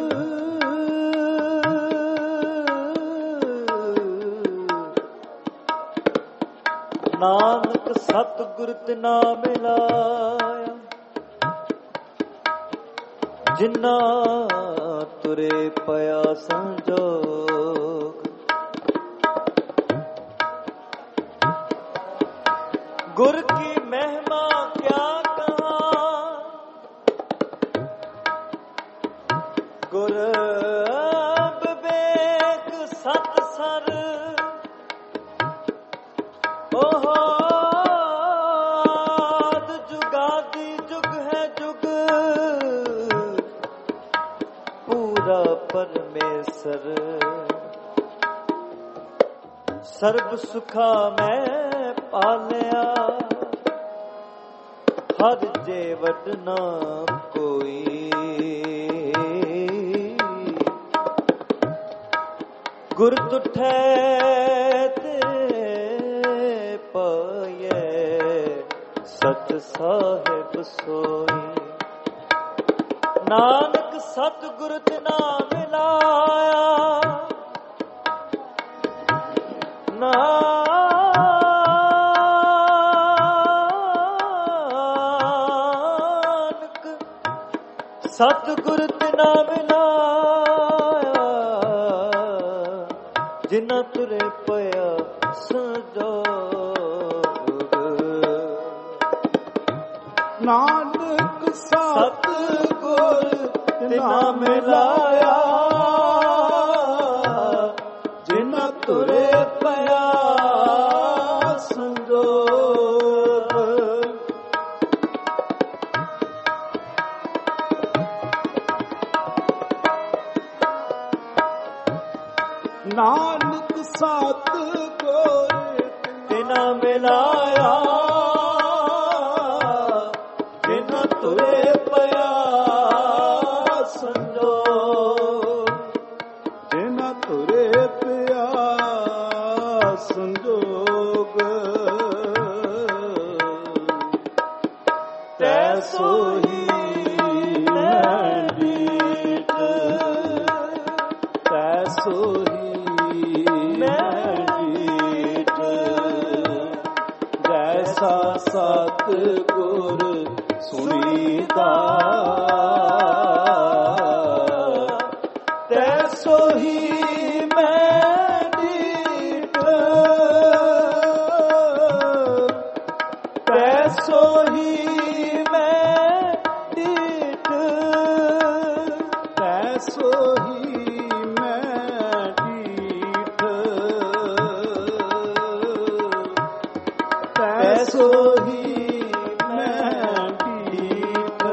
ਨਾਨਕ ਸਤਿਗੁਰ ਤਿਨਾ ਮਿਲਾਇਆ ਜਿਨਾ ਤੁਰੇ ਪਿਆ ਸੰਜੋਗ। ਗੁਰ ਕੀ ਮਹਿਮਾ ਕਿਆ ਕਹਾਂ, ਗੁਰ ਵਿਵੇਕ ਸਤ ਸਰ। ਆਦ ਜੁਗਾਦੀ ਜੁਗ ਹੈ ਜੁਗ, ਪੂਰਾ ਪਰਮੇਸ਼ਰ। ਸਰਬ ਸੁਖਾ ਮੈਂ ਪਾਲਿਆ, ਹਰ ਜੇਵਟ ਨਾ ਕੋਈ। ਗੁਰ ਤੁਠੈ ਤੇ ਪਾਇਐ, ਸਤ ਸਾਹਿਬ ਸੋਈ। ਨਾਨਕ ਸਤ ਗੁਰ ਤਿਨਾ ਮਿਲਾਇਆ, ਨਾਨਕ ਸਤ ਗੁਰ ਤਿਨਾ ਮਿਲਾਇਆ, ਜਿਨਾ ਤੁਰੇ ਪਿਆ ਸੰਜੋਗ। ਨਾਨਕ ਸਤ ਗੁਰ ਤਿਨਾ ਮਿਲਾਇਆ, ਜਿਨਾ ਤੁਰੇ ਪਿਆ ਸੰਜੋਗ। ਨਾਨਕ ਸਤ ਗੁਰ ਤਿਨਾ ਮਿਲਾਇਆ, ਜਿਨਾ ਤੁਰੇ ਪਿਆ ਸੰਜੋਗ। ਜਿਨਾ ਤੁਰੇ ਪਿਆ ਸੰਜੋਗ। ਤੈਸੋ ਹੀ ਮੈਂ ਡੀਠ, ਤੈਸੋ ਹੀ ਮੈਂ ਡੀਠ। ਜੈਸਾ ਸਤ ਗੁਰ ਸੁਣੀਦਾ, ਤੈਸੋ ਹੀ ਮੈਂ ਡੀਠ। ਤੈਸੋ ਹੀ ਮੈਂ ਡੀਠ, ਤੈਸੋ ਹੀ ਮੈਂ ਡੀਠ। ਤੈਸੋ ਹੀ ਮੈਂ ਡੀਠ,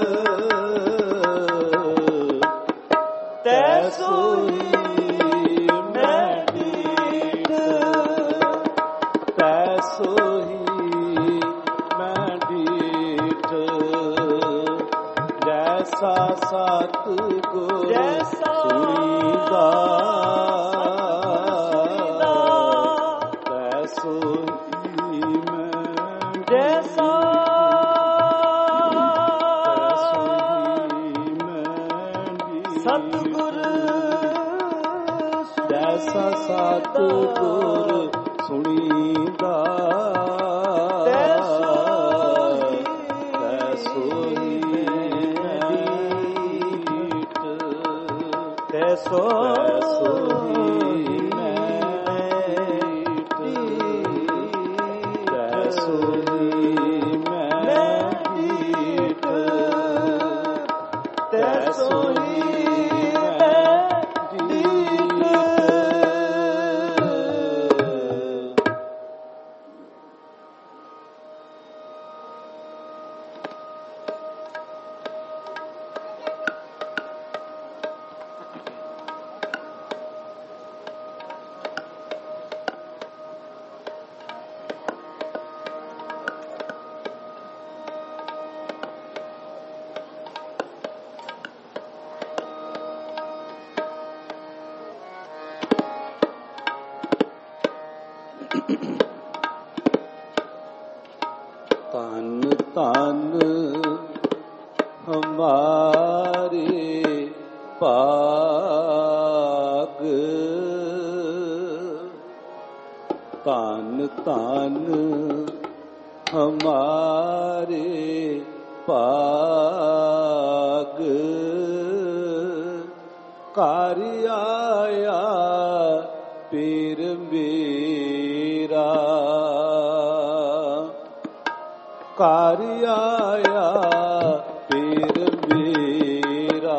ਤੈਸੋ ਹੀ ਮੈਂ ਡੀਠ। ਤੈਸੋ ਹੀ ਮੈਂ ਡੀਠ। ਜੈਸਾ ਸਤ ਗੁਰ ਸੁਣੀਦਾ, ਤੈਸੋ ਹੀ ਮੈਂ ਜੈਸਾ ਸਤਿਗੁਰ, ਜੈਸਾ ਸਤਿਗੁਰ ਸੁਣੀਦਾ, ਤੈਸੋ ਹੀ ਡੀਠ। ਤੈਸੋ ਹੀ ਮੈਂ ਡੀਠ। ਤੈਸੋ ਹੀ ਮੈਂ ਡੀਠ। ਤੈਸੋ ਹੀ ਧੰਨ ਧੰਨ ਹਮਾਰੇ ਭਾਗ, ਧੰਨ ਧੰਨ ਹਮਾਰੇ ਭਾਗ। ਘਰ ਆਇਆ ਪੀਰ ਮੇਰਾ, ਘਰ ਆਇਆ ਪੀਰ ਮੇਰਾ,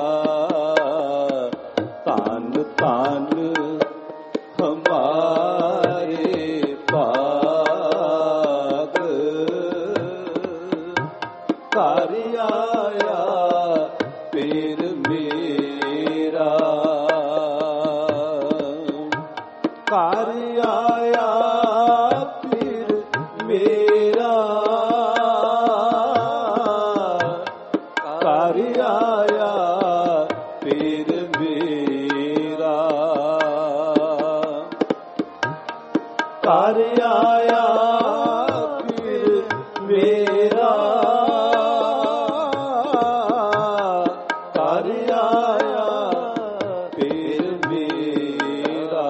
ਧੰਨ ਧੰਨ ਹਮਾਰੇ ਭਾਗ, ਘਰ ਆਇਆ ਪੀਰ ਮੇਰਾ, ਘਰ ਆਇਆ ਪੀਰ ਮੇਰਾ, ਘਰ ਆਇਆ ਪੀਰ ਮੇਰਾ, ਘਰ ਆਇਆ ਪੀਰ ਮੇਰਾ, ਘਰ ਆਇਆ ਪੀਰ ਮੇਰਾ,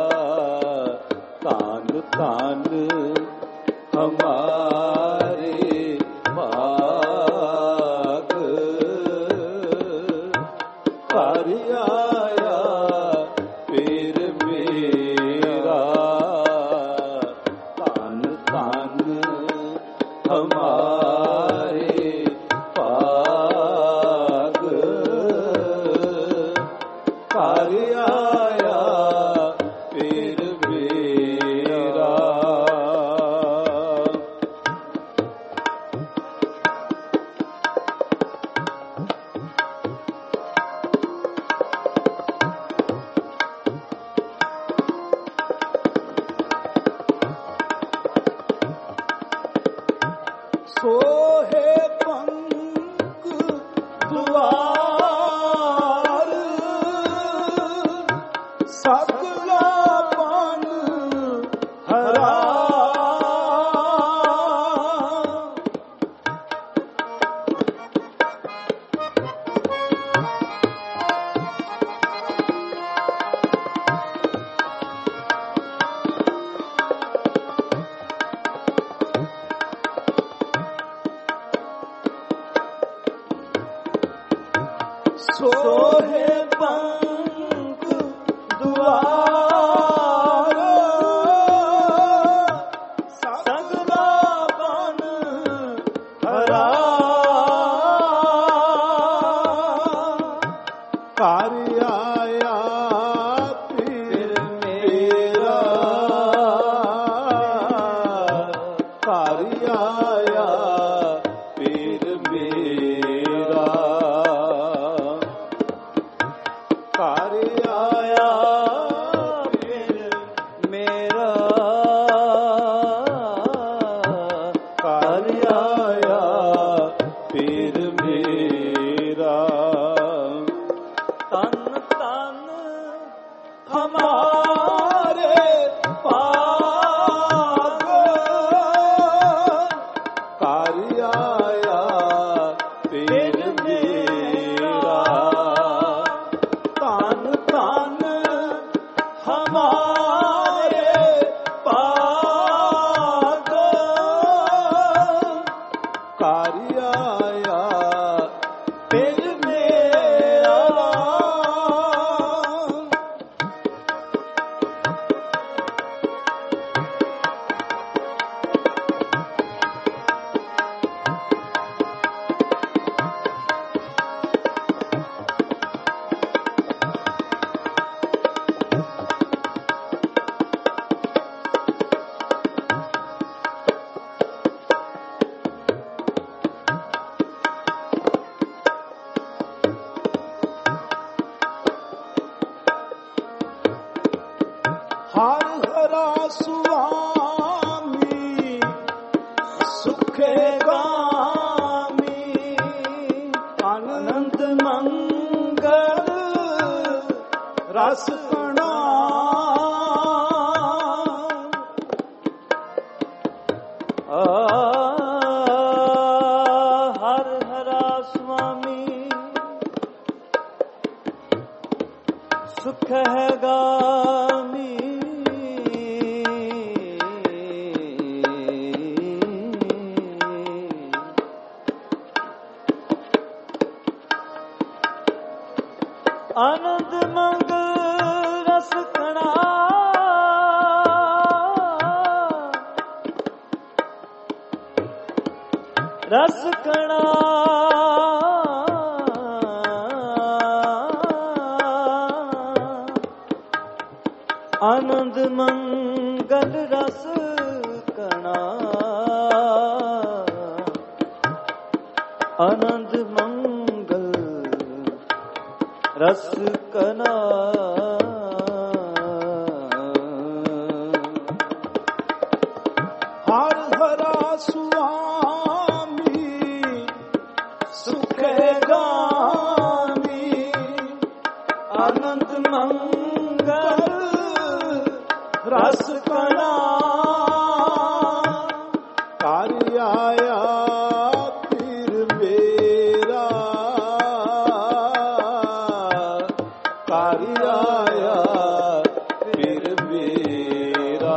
ਧੰਨ ਧੰਨ ਹਮਾਰੇ ਭਾਗ, ਘਰ ਆਇਆ ਪੀਰ ਮੇਰਾ, ਧੰਨ ਧੰਨ ਹਮਾਰੇ ਭਾਗ, ਘਰ ਆਇਆ ਪੀਰ ਮੇਰਾ। ਸੋਹੇ ਪੰਕ ਦੁਆਰ, ਸਗਲਾ ਬਨ ਹਰਾ, ਸੋਹੇ ਪੰਕ ਦੁਆਰ, ਸਗਲਾ ਬਨ ਹਰਾ, ਘਰ ਆਇਆ ਪੀਰ ਮੇਰਾ, ਘਰ ਆਇਆ ਪੀਰ ਮੇਰਾ, ਘਰ ਆਇਆ ਪੀਰ ਮੇਰਾ, ਘਰ ਆਇਆ ਪੀਰ ਮੇਰਾ, ਧੰਨ ਧੰਨ ਹਮਾਰੇ ਭਾਗ, ਘਰ ਆਇਆ ਪੀਰ ਮੇਰਾ, ਧੰਨ ਧੰਨ ਹਮਾਰੇ ਭਾਗ, ਘਰ ਆਇਆ ਪੀਰ ਮੇਰਾ। ਹਰ ਹਰਾ ਸੁਆਮੀ ਸੁਖੇ ਗਾਮੀ, ਆਨੰਦ ਮੰਗਲ ਰਸ ਕਣਾ, ਹਰ ਹਰਾ ਸੁਆਮੀ ਸੁਖ ਹੈ ਗਾਮੀ, ਆਨੰਦ ਮੰਗਲ ਰਸ ਕਣਾ ਰਸ ਕਣਾ ਆਨੰਦ ਮੰਗਲ ਰਸ ਕਣਾ ਆਨੰਦ ਮੰਗਲ ਰਸ ਕਨਾ ਹਰ ਹਰਾ ਸੁਆਮੀ ਸੁਖੇ ਗਾਮੀ ਆਨੰਦ ਮੰਗਲ ਰਸ ਕਣਾ ਘਰ ਆਇਆ ਪੀਰ ਮੇਰਾ ਘਰ ਆਇਆ ਪੀਰ ਮੇਰਾ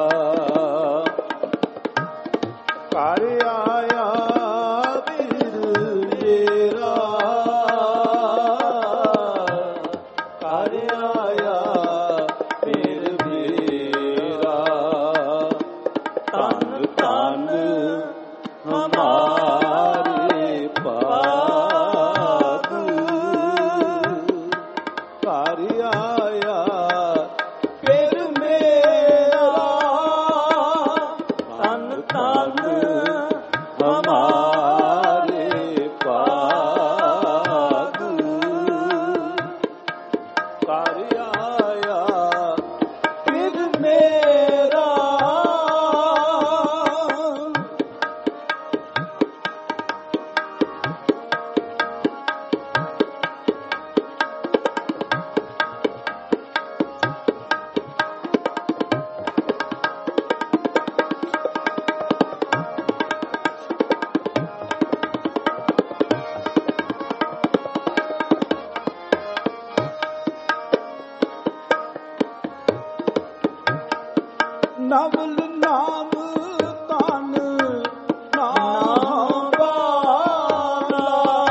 ਘਰ ਆਇਆ ਪੀਰ ਮੇਰਾ ਘਰ ਆਇਆ ਪੀਰ ਮੇਰਾ ਧੰਨ ਧੰਨ ਹਮਾਰੇ ਭਾਗ ਘਰ ਆਇਆ ਪੀਰ ਮੇਰਾ ਤਨ ਤਨ ਹਮਾਰੇ ਭਾਗ ਘਰ ਆਇਆ ਪੀਰ ਮੇਰਾ ਨਵਲ ਨਾਮ ਤਨ ਨਾਮ ਬਾਲਾ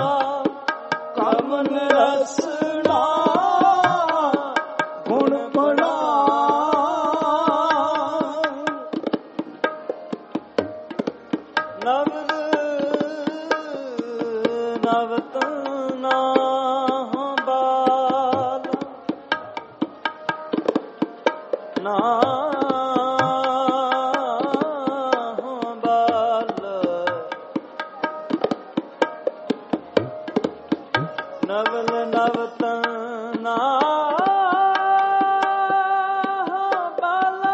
ਕਮਨ ਰਸਨਾ ਗੁਣ ਬਣਾ ਨਵ ਨਵਤਨਾ ਬਾਲ ਨਾ ਨਵਲ ਨਵਤਨਾ ਬਾਲਾ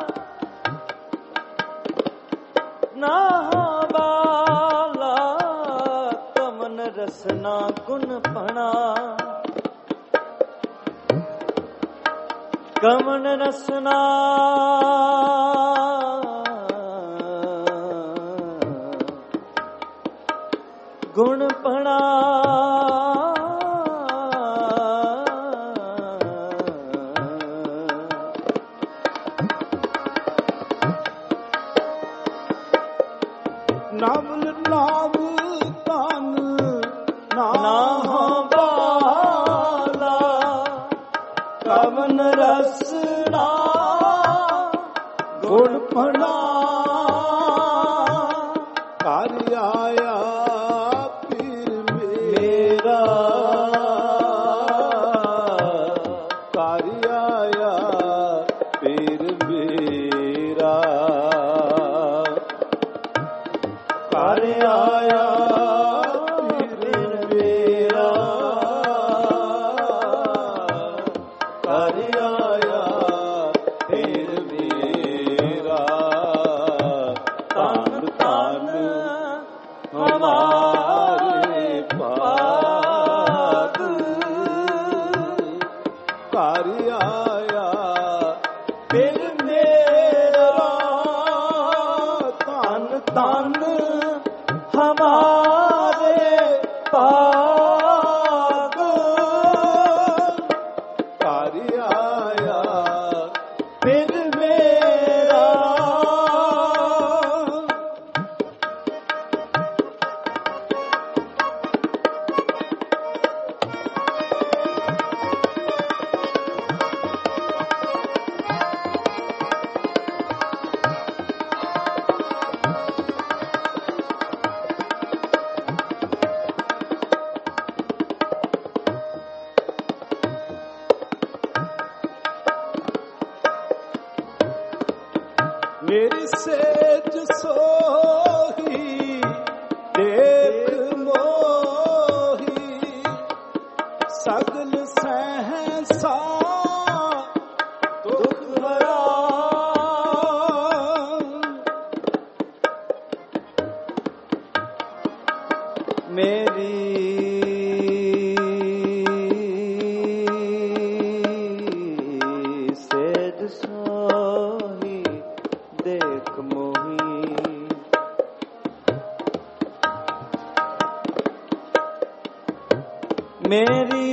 ਨਾ ਬਾਲਾ ਕਮਨ ਰਸਨਾ ਗੁਣ ਪਣਾ ਕਮਨ ਰਸਨਾ ਗੁਣ ਪਣਾ ਨਵਲ ਨਾਮ ਤਨ ਨਾਮ ਬਾਲਾ ਕਵਨ ਰਸਨਾ ਗੁਣ ਫਣਾ ਘਰ ਆਇਆ ਪੀਰ ਮੇਰਾ ਘਰ ਆਇਆ ਪੀਰ ਮੇਰਾ ਘਰ ਆਇਆ ਪੀਰ ਮੇਰਾ ਘਰ ਆਇਆ ਪੀਰ ਮੇਰਾ ਧੰਨ ਧੰਨ ਹਮਾਰੇ ਭਾਗ ਘਰ ਆਇਆ ਪੀਰ ਮੇਰਾ ਧੰਨ ਧੰਨ ਹਮਾਰੇ ਭਾਗ ਘਰ ਆਇਆ ਪੀਰ ਮੇਰਾ ਸੇਜ ਸੋਹੀ ਦੇਖ ਮੋਹੀ ਸਗਲ ਸਹਸਾ ਦੁਖ ਹਰਾ ਮੇਰੀ ਸੇਜ ਸੋਹੀ ਦੇਖ ਮੋਹੀ ਮੇਰੀ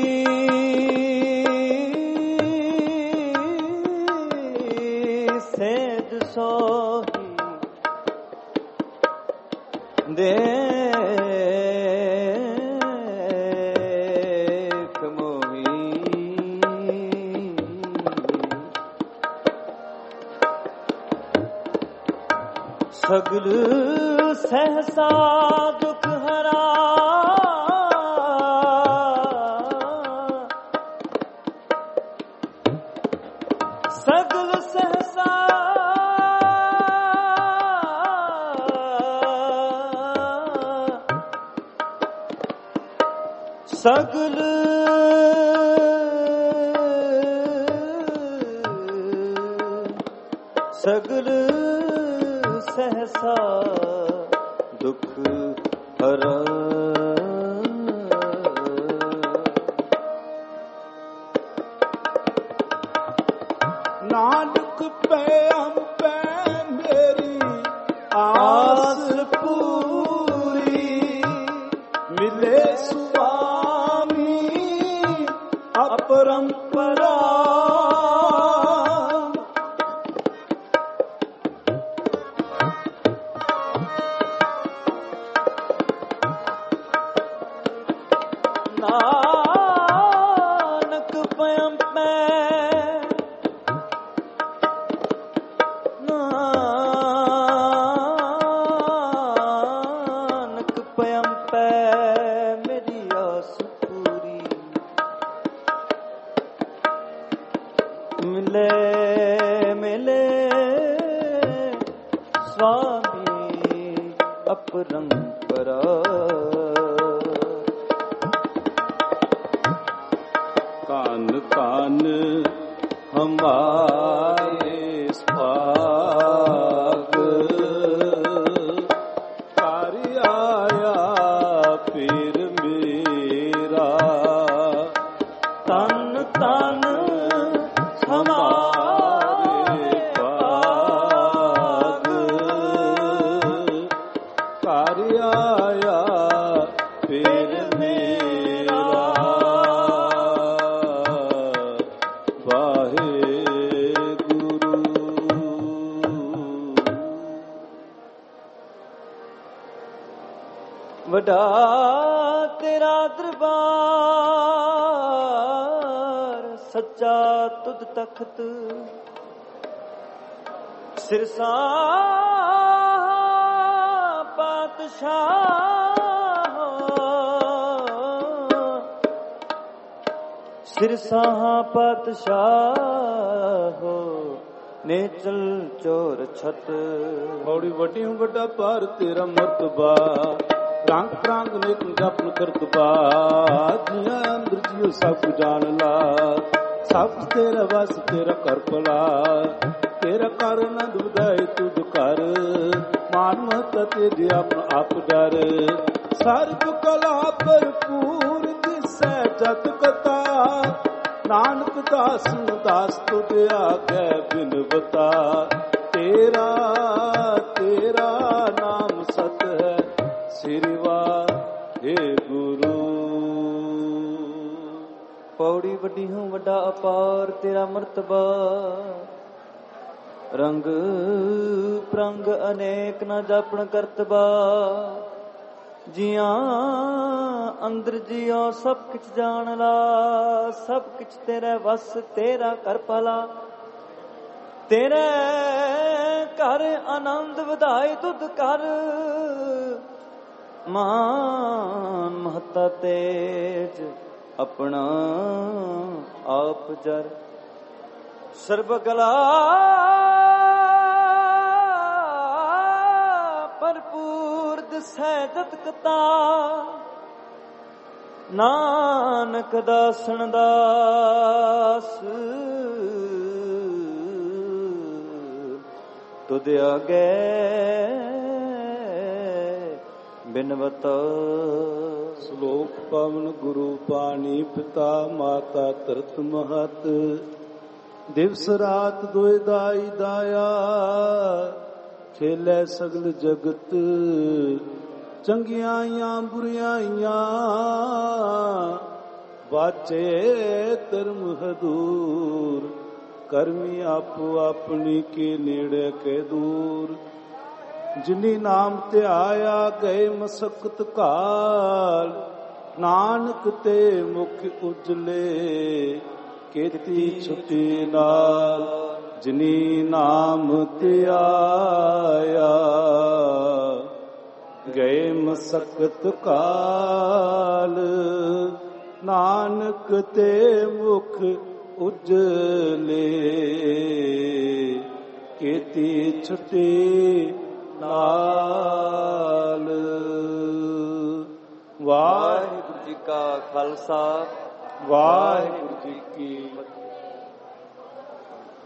ਸੇਜ ਸੋਹੀ ਦੇਖ ਮੋਹੀ ਸਗਲ ਸਹਸਾ ਦੁਖ ਹਰਾ ਸਗਲ ਸਹਸਾ ਸਗਲ ਸਗਲ ਸਹਸਾ ਦੁਖ ਹਰਾ ਨਾਨਕ ਪੈਮ ਪੈ ਮੇਰੀ ਆਸ ਪੂਰੀ ਮਿਲੇ ਸੁਆਮੀ ਅਪਰੰਪਰਾ ਨਾਨਕ ਪੈਮ ਪੈ ਨਾਨਕ ਪੈਮ ਪੈ ਮੇਰੀ ਆਸ ਪੂਰੀ ਮਿਲੇ ਮਿਲੇ ਸੁਆਮੀ ਅਪਰੰਪਰਾ ਕਾਨ ਕਾਨ ਹਮਾਰੇ ਭਾਗ ਕਰ ਆਇਆ ਪੀਰ ਮੇਰਾ ਤਨ ਤਨ ਹਮਾਰੇ ਭਾਗ ਕਰ ਆਇਆ ਪੀਰ ਮੇਰਾ ਵੱਡਾ ਤੇਰਾ ਦਰਬਾਰ ਸੱਚਾ ਤੁਧ ਤਖਤ ਸਿਰਸਾ ਪਾਤਸ਼ਾਹ ਸਿਰਸਾ ਪਾਤਸ਼ਾਹ ਨੇਚਲ ਚੋਰ ਛਤ ਬੜੀ ਵੱਡੀ ਵੱਡਾ ਪਰ ਤੇਰਾ ਮਰਤਬਾ ਰੰਗ ਪ੍ਰਾਂਗ ਨਿਕ ਜਪਨ ਕਰਤਬਾ ਜੀਆਂ ਅੰਦਰ ਜੀਉ ਸਭ ਜਾਣ ਲਾ ਸਭ ਤੇਰਾ ਵਸ ਤੇਰਾ ਕਰ ਭਲਾ ਤੇਰਾ ਕਰ ਆਨੰਦ ਵਧਾਏ ਤੁਧ ਕਰ ਮਾਨ ਮਹਤ ਤੇ ਆਪਣਾ ਆਪ ਡਰ ਸਰਬ ਕਲਾ ਭਰਪੂਰ ਦਿਸੈ ਜਤ ਕਤਾ ਨਾਨਕ ਦਾਸ ਦਾਸ ਤੁਧ ਆਗੇ ਬਿਨ ਬਤਾ ਤੇਰਾ ਤੇਰਾ ਨਾਮ ਸਤ ਹੈ ਸ੍ਰੀ ਵਾਹਿ ਗੁਰੂ। ਪੌੜੀ ਵੱਡੀ ਹੂੰ ਵੱਡਾ ਅਪਾਰ ਤੇਰਾ ਮਰਤਬਾ ਰੰਗ ਪ੍ਰੰਗ ਅਨੇਕ ਨਾ ਜਾਪਣ ਕਰਤਬਾ ਜੀਆਂ ਅੰਦਰ ਜਿਉ ਸਭ ਕਿਛ ਜਾਣ ਲਾ ਸਭ ਕਿਛ ਤੇਰੇ ਵਸ ਤੇਰਾ ਕਰ ਭਲਾ ਤੇਰੇ ਘਰ ਆਨੰਦ ਵਧਾਈ ਤੁਧ ਕਰ ਮਾਨ ਮਹੱਤਾ ਤੇਜ ਆਪਣਾ ਆਪ ਜਰ ਸਰਬ ਗਲਾ ਭਰਪੂਰ ਦਿਸੈ ਜਤ ਕਤਾ ਨਾਨਕ ਦਾਸਨ ਦਾਸ ਤੁਧ ਆਗੇ ਬਿਨਵਤ। ਸ਼ਲੋਕ ਪਵਨ ਗੁਰੂ ਪਾਣੀ ਪਿਤਾ ਮਾਤਾ ਧਰਤ ਮਹਤ ਦਿਵਸ ਰਾਤ ਦੋਇ ਦਾਈ ਦਾਇਆ ਖੇਲੇ ਸਗਲ ਜਗਤ ਚੰਗਿਆਈਆਂ ਬੁਰਿਆਈਆਂ ਬਾਚੇ ਧਰਮ ਹਦੂਰ ਕਰਮੀ ਆਪੋ ਆਪਣੀ ਕੇ ਨੇੜੇ ਕੇ ਦੂਰ ਜਿਨੀ ਨਾਮ ਧਿਆਇਆ ਗਏ ਮਸਕਤ ਕਾਲ ਨਾਨਕ ਤੇ ਮੁਖ ਉਜਲੇ ਕੀਤੀ ਛੁੱਟੀ ਨਾਲ ਜਿਨੀ ਨਾਮ ਧਿਆਇਆ ਗਏ ਮਸਕਤ ਕਾਲ ਨਾਨਕ ਤੇ ਮੁਖ ਉਜਲੇ ਕੀਤੀ ਛੁੱਟੀ ਨਾਲ। ਵਾਹਿਗੁਰੂ ਜੀ ਕਾ ਖਾਲਸਾ ਵਾਹਿਗੁਰੂ ਜੀ ਕੀ